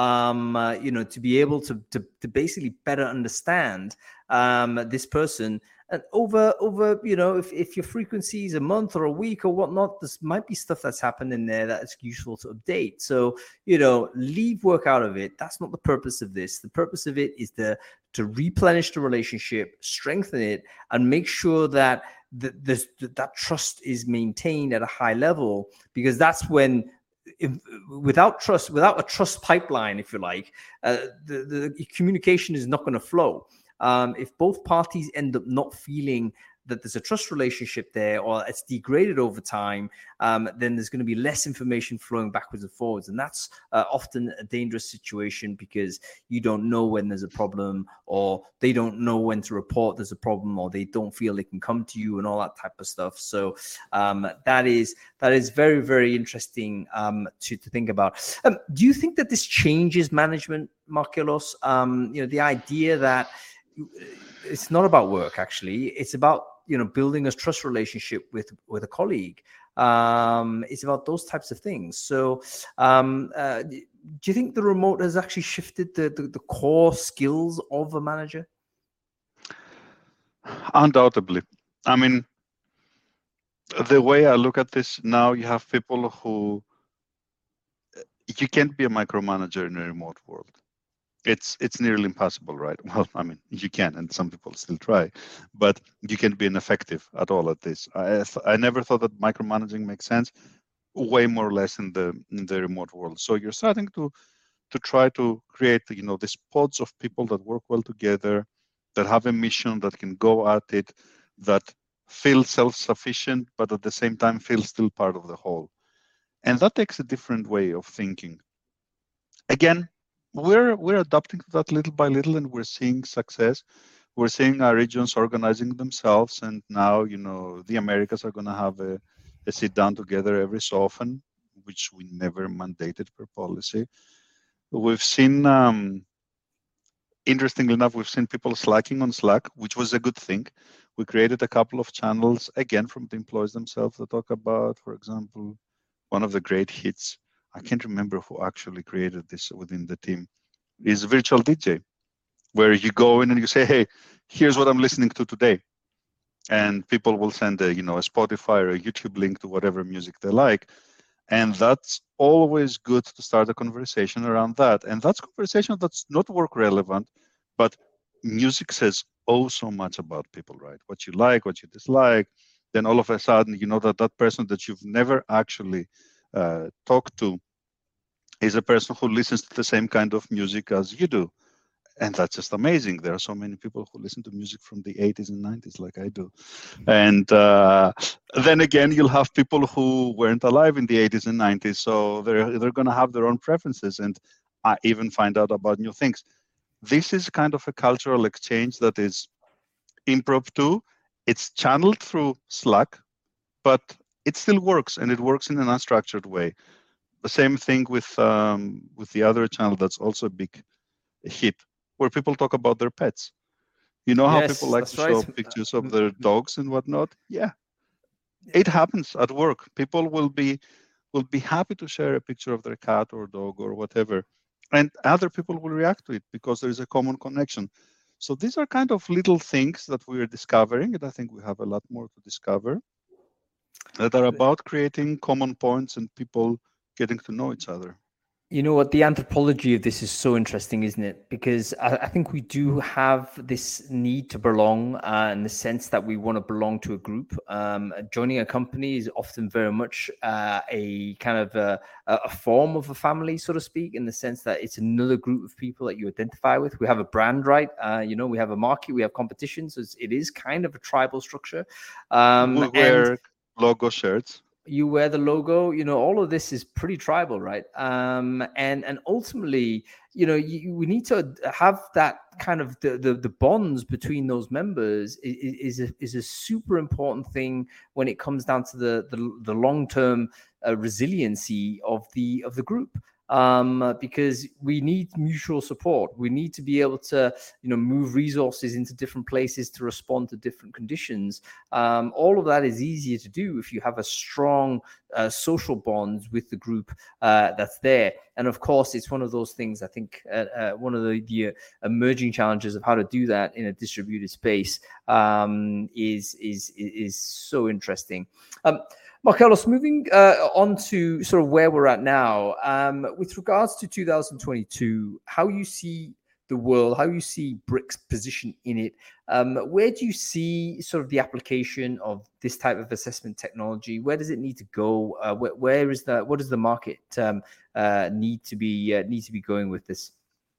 To be able to basically better understand this person. And over if your frequency is a month or a week or whatnot, this might be stuff that's happened in there that's useful to update. So, leave work out of it. That's not the purpose of this. The purpose of it is to replenish the relationship, strengthen it, and make sure that that trust is maintained at a high level, because that's when, without a trust pipeline, if you like, the communication is not going to flow. If both parties end up not feeling that there's a trust relationship there, or it's degraded over time, then there's going to be less information flowing backwards and forwards. And that's often a dangerous situation, because you don't know when there's a problem, or they don't know when to report there's a problem, or they don't feel they can come to you, and all that type of stuff. So that is very, very interesting to think about. Do you think that this changes management, Markelos? The idea that it's not about work, actually. It's about, building a trust relationship with a colleague. It's about those types of things. So do you think the remote has actually shifted the core skills of a manager? Undoubtedly. I mean, the way I look at this now, you have people who, you can't be a micromanager in a remote world. It's nearly impossible, right? Well, I mean, you can, and some people still try, but you can't be ineffective at all at this. I never thought that micromanaging makes sense, way more or less in the remote world. So you're starting to try to create, these pods of people that work well together, that have a mission, that can go at it, that feel self-sufficient, but at the same time feel still part of the whole. And that takes a different way of thinking. Again, we're adapting to that little by little, and we're seeing success. We're seeing our regions organizing themselves, and now the Americas are going to have a sit down together every so often, which we never mandated per policy. We've seen, interestingly enough, we've seen people slacking on Slack, which was a good thing. We created a couple of channels, again, from the employees themselves that talk about, for example, one of the great hits. I can't remember who actually created this within the team. Is Virtual DJ, where you go in and you say, "Hey, here's what I'm listening to today," and people will send a Spotify or a YouTube link to whatever music they like. And that's always good to start a conversation around that. And that's conversation that's not work relevant, but music says so much about people, right? What you like, what you dislike. Then all of a sudden, you know that person that you've never actually talked to is a person who listens to the same kind of music as you do. And that's just amazing. There are so many people who listen to music from the 80s and 90s like I do. And then again, you'll have people who weren't alive in the 80s and 90s. So they're going to have their own preferences and even find out about new things. This is kind of a cultural exchange that is impromptu. It's channeled through Slack, but it still works, and it works in an unstructured way. The same thing with the other channel that's also a big hit, where people talk about their pets. You know how people like to show pictures of their dogs and whatnot? Yeah. It happens at work. People will be happy to share a picture of their cat or dog or whatever. And other people will react to it because there is a common connection. So these are kind of little things that we are discovering, and I think we have a lot more to discover, that are about creating common points and people getting to know each other. You know what? The anthropology of this is so interesting, isn't it? Because I think we do have this need to belong in the sense that we want to belong to a group. Joining a company is often very much a kind of a form of a family, so to speak, in the sense that it's another group of people that you identify with. We have a brand, right? We have a market, we have competition. So it is kind of a tribal structure. We wear logo shirts. You wear the logo, all of this is pretty tribal, right? And ultimately, we need to have that kind of the bonds between those members is a super important thing when it comes down to the long-term resiliency of the group. Because we need mutual support. We need to be able to, move resources into different places to respond to different conditions. All of that is easier to do if you have a strong social bonds with the group that's there. And of course, it's one of those things. I think one of the emerging challenges of how to do that in a distributed space is so interesting. Markellos, moving on to sort of where we're at now, with regards to 2022, how you see the world, how you see BRIC's position in it, where do you see sort of the application of this type of assessment technology? Where does it need to go? What does the market need to be going with this?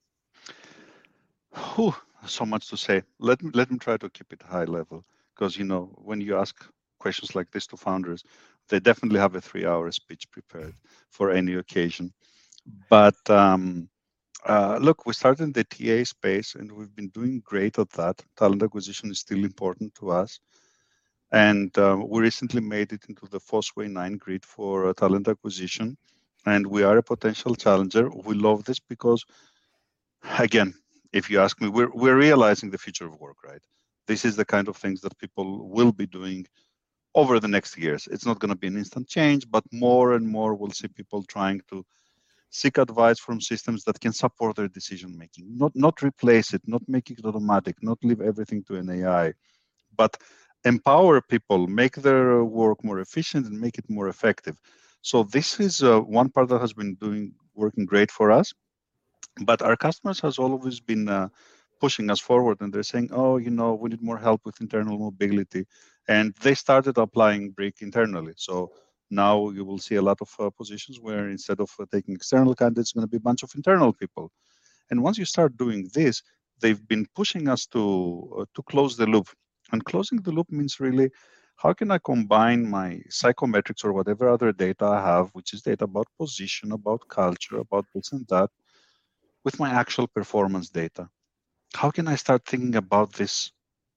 So much to say. Let me try to keep it high level, because when you ask questions like this to founders, they definitely have a 3-hour speech prepared for any occasion. But look, we started in the TA space, and we've been doing great at that. Talent acquisition is still important to us. And we recently made it into the Fosway 9 grid for talent acquisition. And we are a potential challenger. We love this because, again, if you ask me, we're realizing the future of work, right? This is the kind of things that people will be doing over the next years. It's not going to be an instant change, but more and more we'll see people trying to seek advice from systems that can support their decision making, not replace it, not make it automatic, not leave everything to an AI, but empower people, make their work more efficient and make it more effective. So this is one part that has been working great for us. But our customers has always been pushing us forward, and they're saying, we need more help with internal mobility. And they started applying BRIC internally. So now you will see a lot of positions where instead of taking external candidates, it's going to be a bunch of internal people. And once you start doing this, they've been pushing us to close the loop. And closing the loop means really how can I combine my psychometrics or whatever other data I have, which is data about position, about culture, about this and that, with my actual performance data? How can I start thinking about this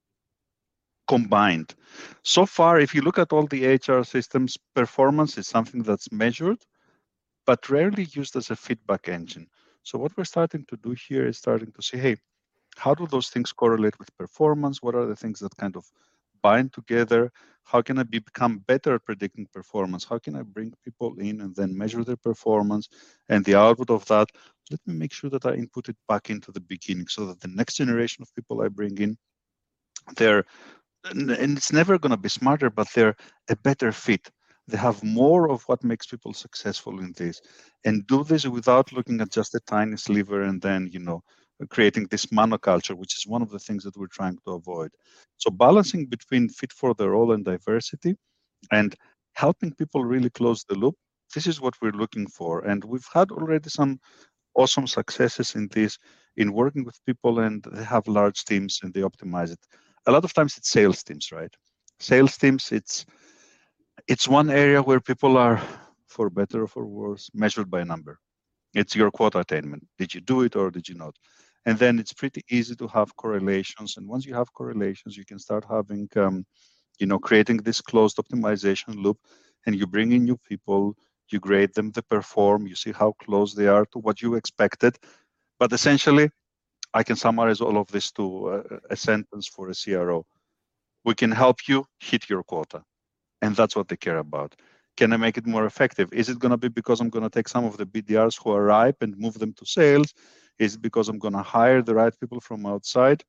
combined? So far, if you look at all the HR systems, performance is something that's measured, but rarely used as a feedback engine. So what we're starting to do here is starting to say, hey, how do those things correlate with performance? What are the things that kind of bind together? How can I become better at predicting performance? How can I bring people in and then measure their performance? And the output of that, let me make sure that I input it back into the beginning so that the next generation of people I bring in, they're, and it's never going to be smarter, but they're a better fit. They have more of what makes people successful in this, and do this without looking at just a tiny sliver and then, creating this monoculture, which is one of the things that we're trying to avoid. So balancing between fit for the role and diversity and helping people really close the loop, this is what we're looking for. And we've had already some awesome successes in this, in working with people, and they have large teams and they optimize it. A lot of times it's sales teams, right? Sales teams, it's one area where people are, for better or for worse, measured by a number. It's your quota attainment. Did you do it or did you not? And then it's pretty easy to have correlations. And once you have correlations, you can start having, creating this closed optimization loop. And you bring in new people, you grade them, they perform, you see how close they are to what you expected. But essentially, I can summarize all of this to a sentence for a CRO. We can help you hit your quota. And that's what they care about. Can I make it more effective? Is it going to be because I'm going to take some of the BDRs who are ripe and move them to sales? Is it because I'm going to hire the right people from outside?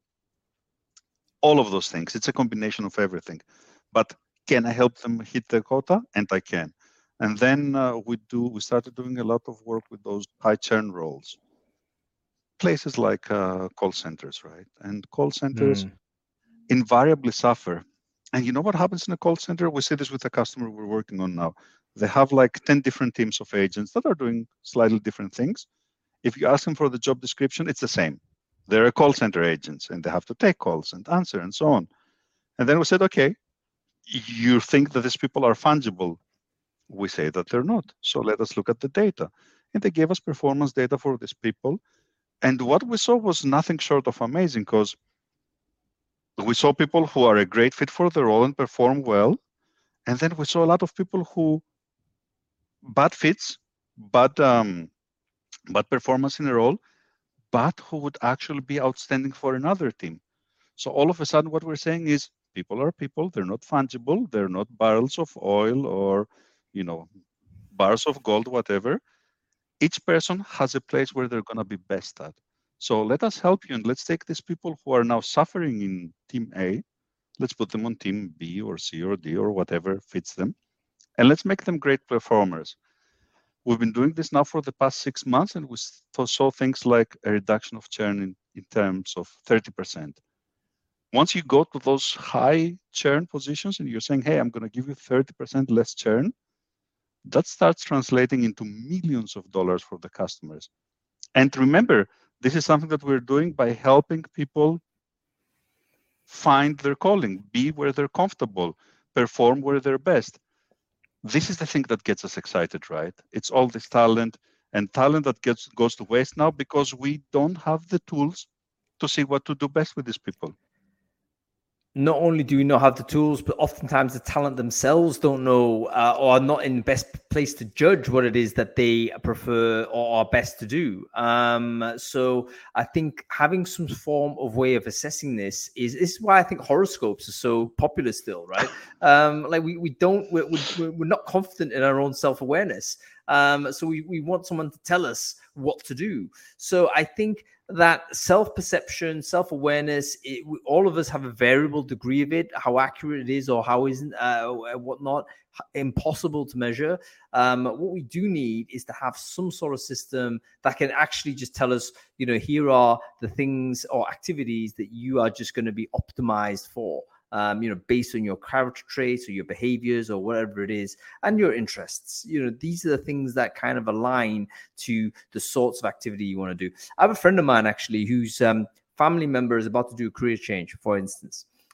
All of those things. It's a combination of everything. But can I help them hit the quota? And I can. And then we started doing a lot of work with those high churn roles. Places like call centers, right? And call centers invariably suffer. And you know what happens in a call center? We see this with a customer we're working on now. They have like 10 different teams of agents that are doing slightly different things. If you ask them for the job description, it's the same. They're call center agents and they have to take calls and answer and so on. And then we said, okay, you think that these people are fungible. We say that they're not. So let us look at the data. And they gave us performance data for these people. And what we saw was nothing short of amazing, because we saw people who are a great fit for the role and perform well. And then we saw a lot of people who bad fits, bad performance in a role, but who would actually be outstanding for another team. So all of a sudden, what we're saying is people are people. They're not fungible. They're not barrels of oil or, bars of gold, whatever. Each person has a place where they're going to be best at. So let us help you, and let's take these people who are now suffering in team A, let's put them on team B or C or D or whatever fits them, and let's make them great performers. We've been doing this now for the past 6 months, and we saw things like a reduction of churn in terms of 30%. Once you go to those high churn positions and you're saying, hey, I'm going to give you 30% less churn, that starts translating into millions of dollars for the customers. And remember, this is something that we're doing by helping people find their calling, be where they're comfortable, perform where they're best. This is the thing that gets us excited, right? It's all this talent, and talent that goes to waste now because we don't have the tools to see what to do best with these people. Not only do we not have the tools, but oftentimes the talent themselves don't know or are not in the best place to judge what it is that they prefer or are best to do. So I think having some form of way of assessing this is why I think horoscopes are so popular still, right? We're not confident in our own self-awareness. So we want someone to tell us what to do. So I think that self-perception, self-awareness, all of us have a variable degree of it. How accurate it is or how isn't, whatnot, impossible to measure. What we do need is to have some sort of system that can actually just tell us, here are the things or activities that you are just going to be optimized for. Based on your character traits or your behaviors or whatever it is, and your interests. These are the things that kind of align to the sorts of activity you want to do. I have a friend of mine actually whose family member is about to do a career change, for instance.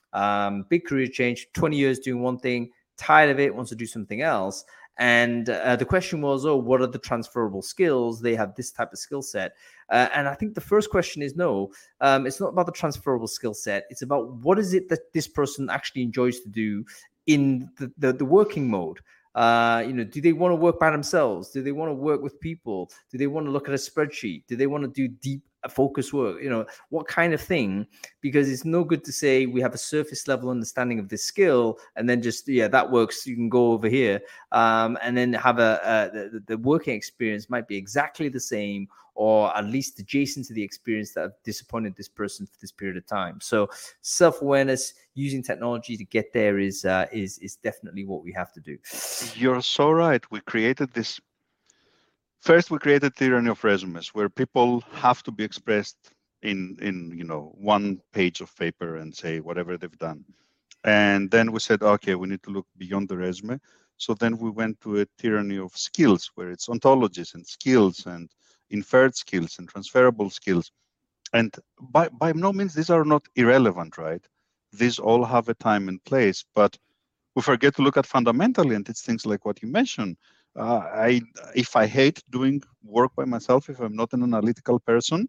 big career change, 20 years doing one thing, tired of it, wants to do something else. And the question was, what are the transferable skills? They have this type of skill set. And I think the first question is no, it's not about the transferable skill set. It's about what is it that this person actually enjoys to do in the working mode. Do they want to work by themselves? Do they want to work with people? Do they want to look at a spreadsheet? Do they want to do deep focus work? What kind of thing? Because it's no good to say we have a surface level understanding of this skill and then just, that works, you can go over here, and then have the working experience might be exactly the same or at least adjacent to the experience that have disappointed this person for this period of time. So self-awareness, using technology to get there is definitely what we have to do. You're so right. We created this. First, we created tyranny of resumes, where people have to be expressed in one page of paper and say whatever they've done. And then we said, okay, we need to look beyond the resume. So then we went to a tyranny of skills, where it's ontologies and skills and inferred skills and transferable skills. And by no means these are not irrelevant, right? These all have a time and place, but we forget to look at fundamentally, and it's things like what you mentioned. If I hate doing work by myself, if I'm not an analytical person,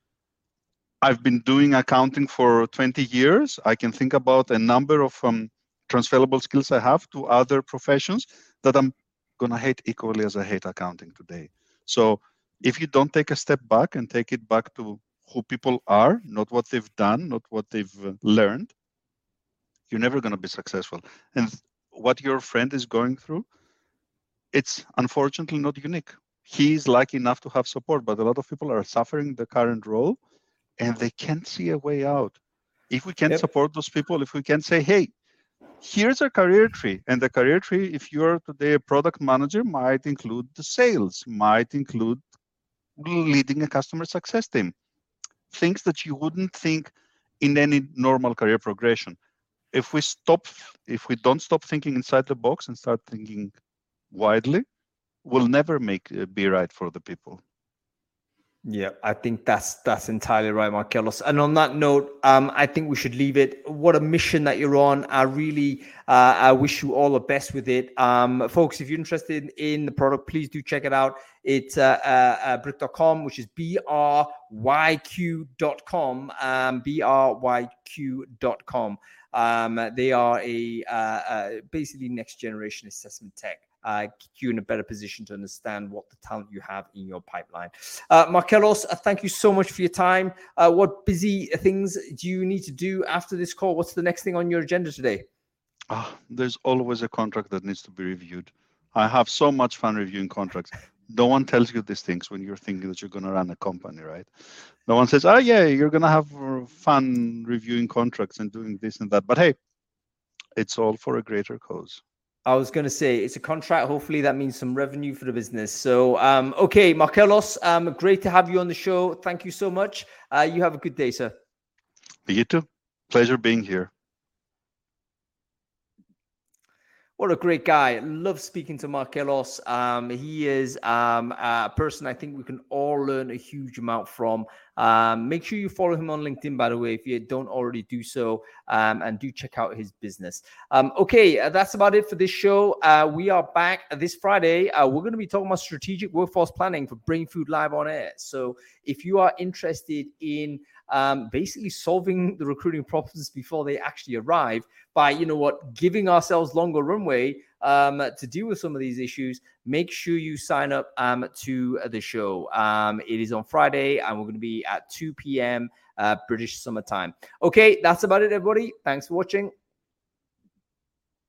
I've been doing accounting for 20 years. I can think about a number of transferable skills I have to other professions that I'm going to hate equally as I hate accounting today. So if you don't take a step back and take it back to who people are, not what they've done, not what they've learned, you're never going to be successful. And what your friend is going through, it's unfortunately not unique. He is lucky enough to have support, but a lot of people are suffering the current role and they can't see a way out. If we can support those people, if we can say, hey, here's a career tree, and the career tree, if you're today a product manager, might include the sales, might include leading a customer success team, things that you wouldn't think in any normal career progression. If we don't stop thinking inside the box and start thinking widely, we'll never be right for the people. Yeah, I think that's entirely right, Markellos. And on that note, I think we should leave it. What a mission that you're on. I really I wish you all the best with it. Folks, if you're interested in the product, please do check it out. It's bryq.com, which is bryq.com, bryq.com. They are a basically next generation assessment tech. You in a better position to understand what the talent you have in your pipeline. Markellos, thank you so much for your time. What busy things do you need to do after this call? What's the next thing on your agenda today? There's always a contract that needs to be reviewed. I have so much fun reviewing contracts. No one tells you these things when you're thinking that you're going to run a company, right? No one says, you're going to have fun reviewing contracts and doing this and that. But hey, it's all for a greater cause. I was going to say it's a contract. Hopefully that means some revenue for the business. So, okay, Markellos, great to have you on the show. Thank you so much. You have a good day, sir. You too. Pleasure being here. What a great guy. Love speaking to Markellos. He is a person I think we can all learn a huge amount from. Make sure you follow him on LinkedIn, by the way, if you don't already do so, and do check out his business. Okay, that's about it for this show. We are back this Friday. We're going to be talking about strategic workforce planning for Brain Food Live on Air. So if you are interested in basically solving the recruiting problems before they actually arrive by, giving ourselves longer runway to deal with some of these issues, make sure you sign up to the show. It is on Friday and we're going to be at 2 p.m. British summertime. Okay, that's about it, everybody. Thanks for watching.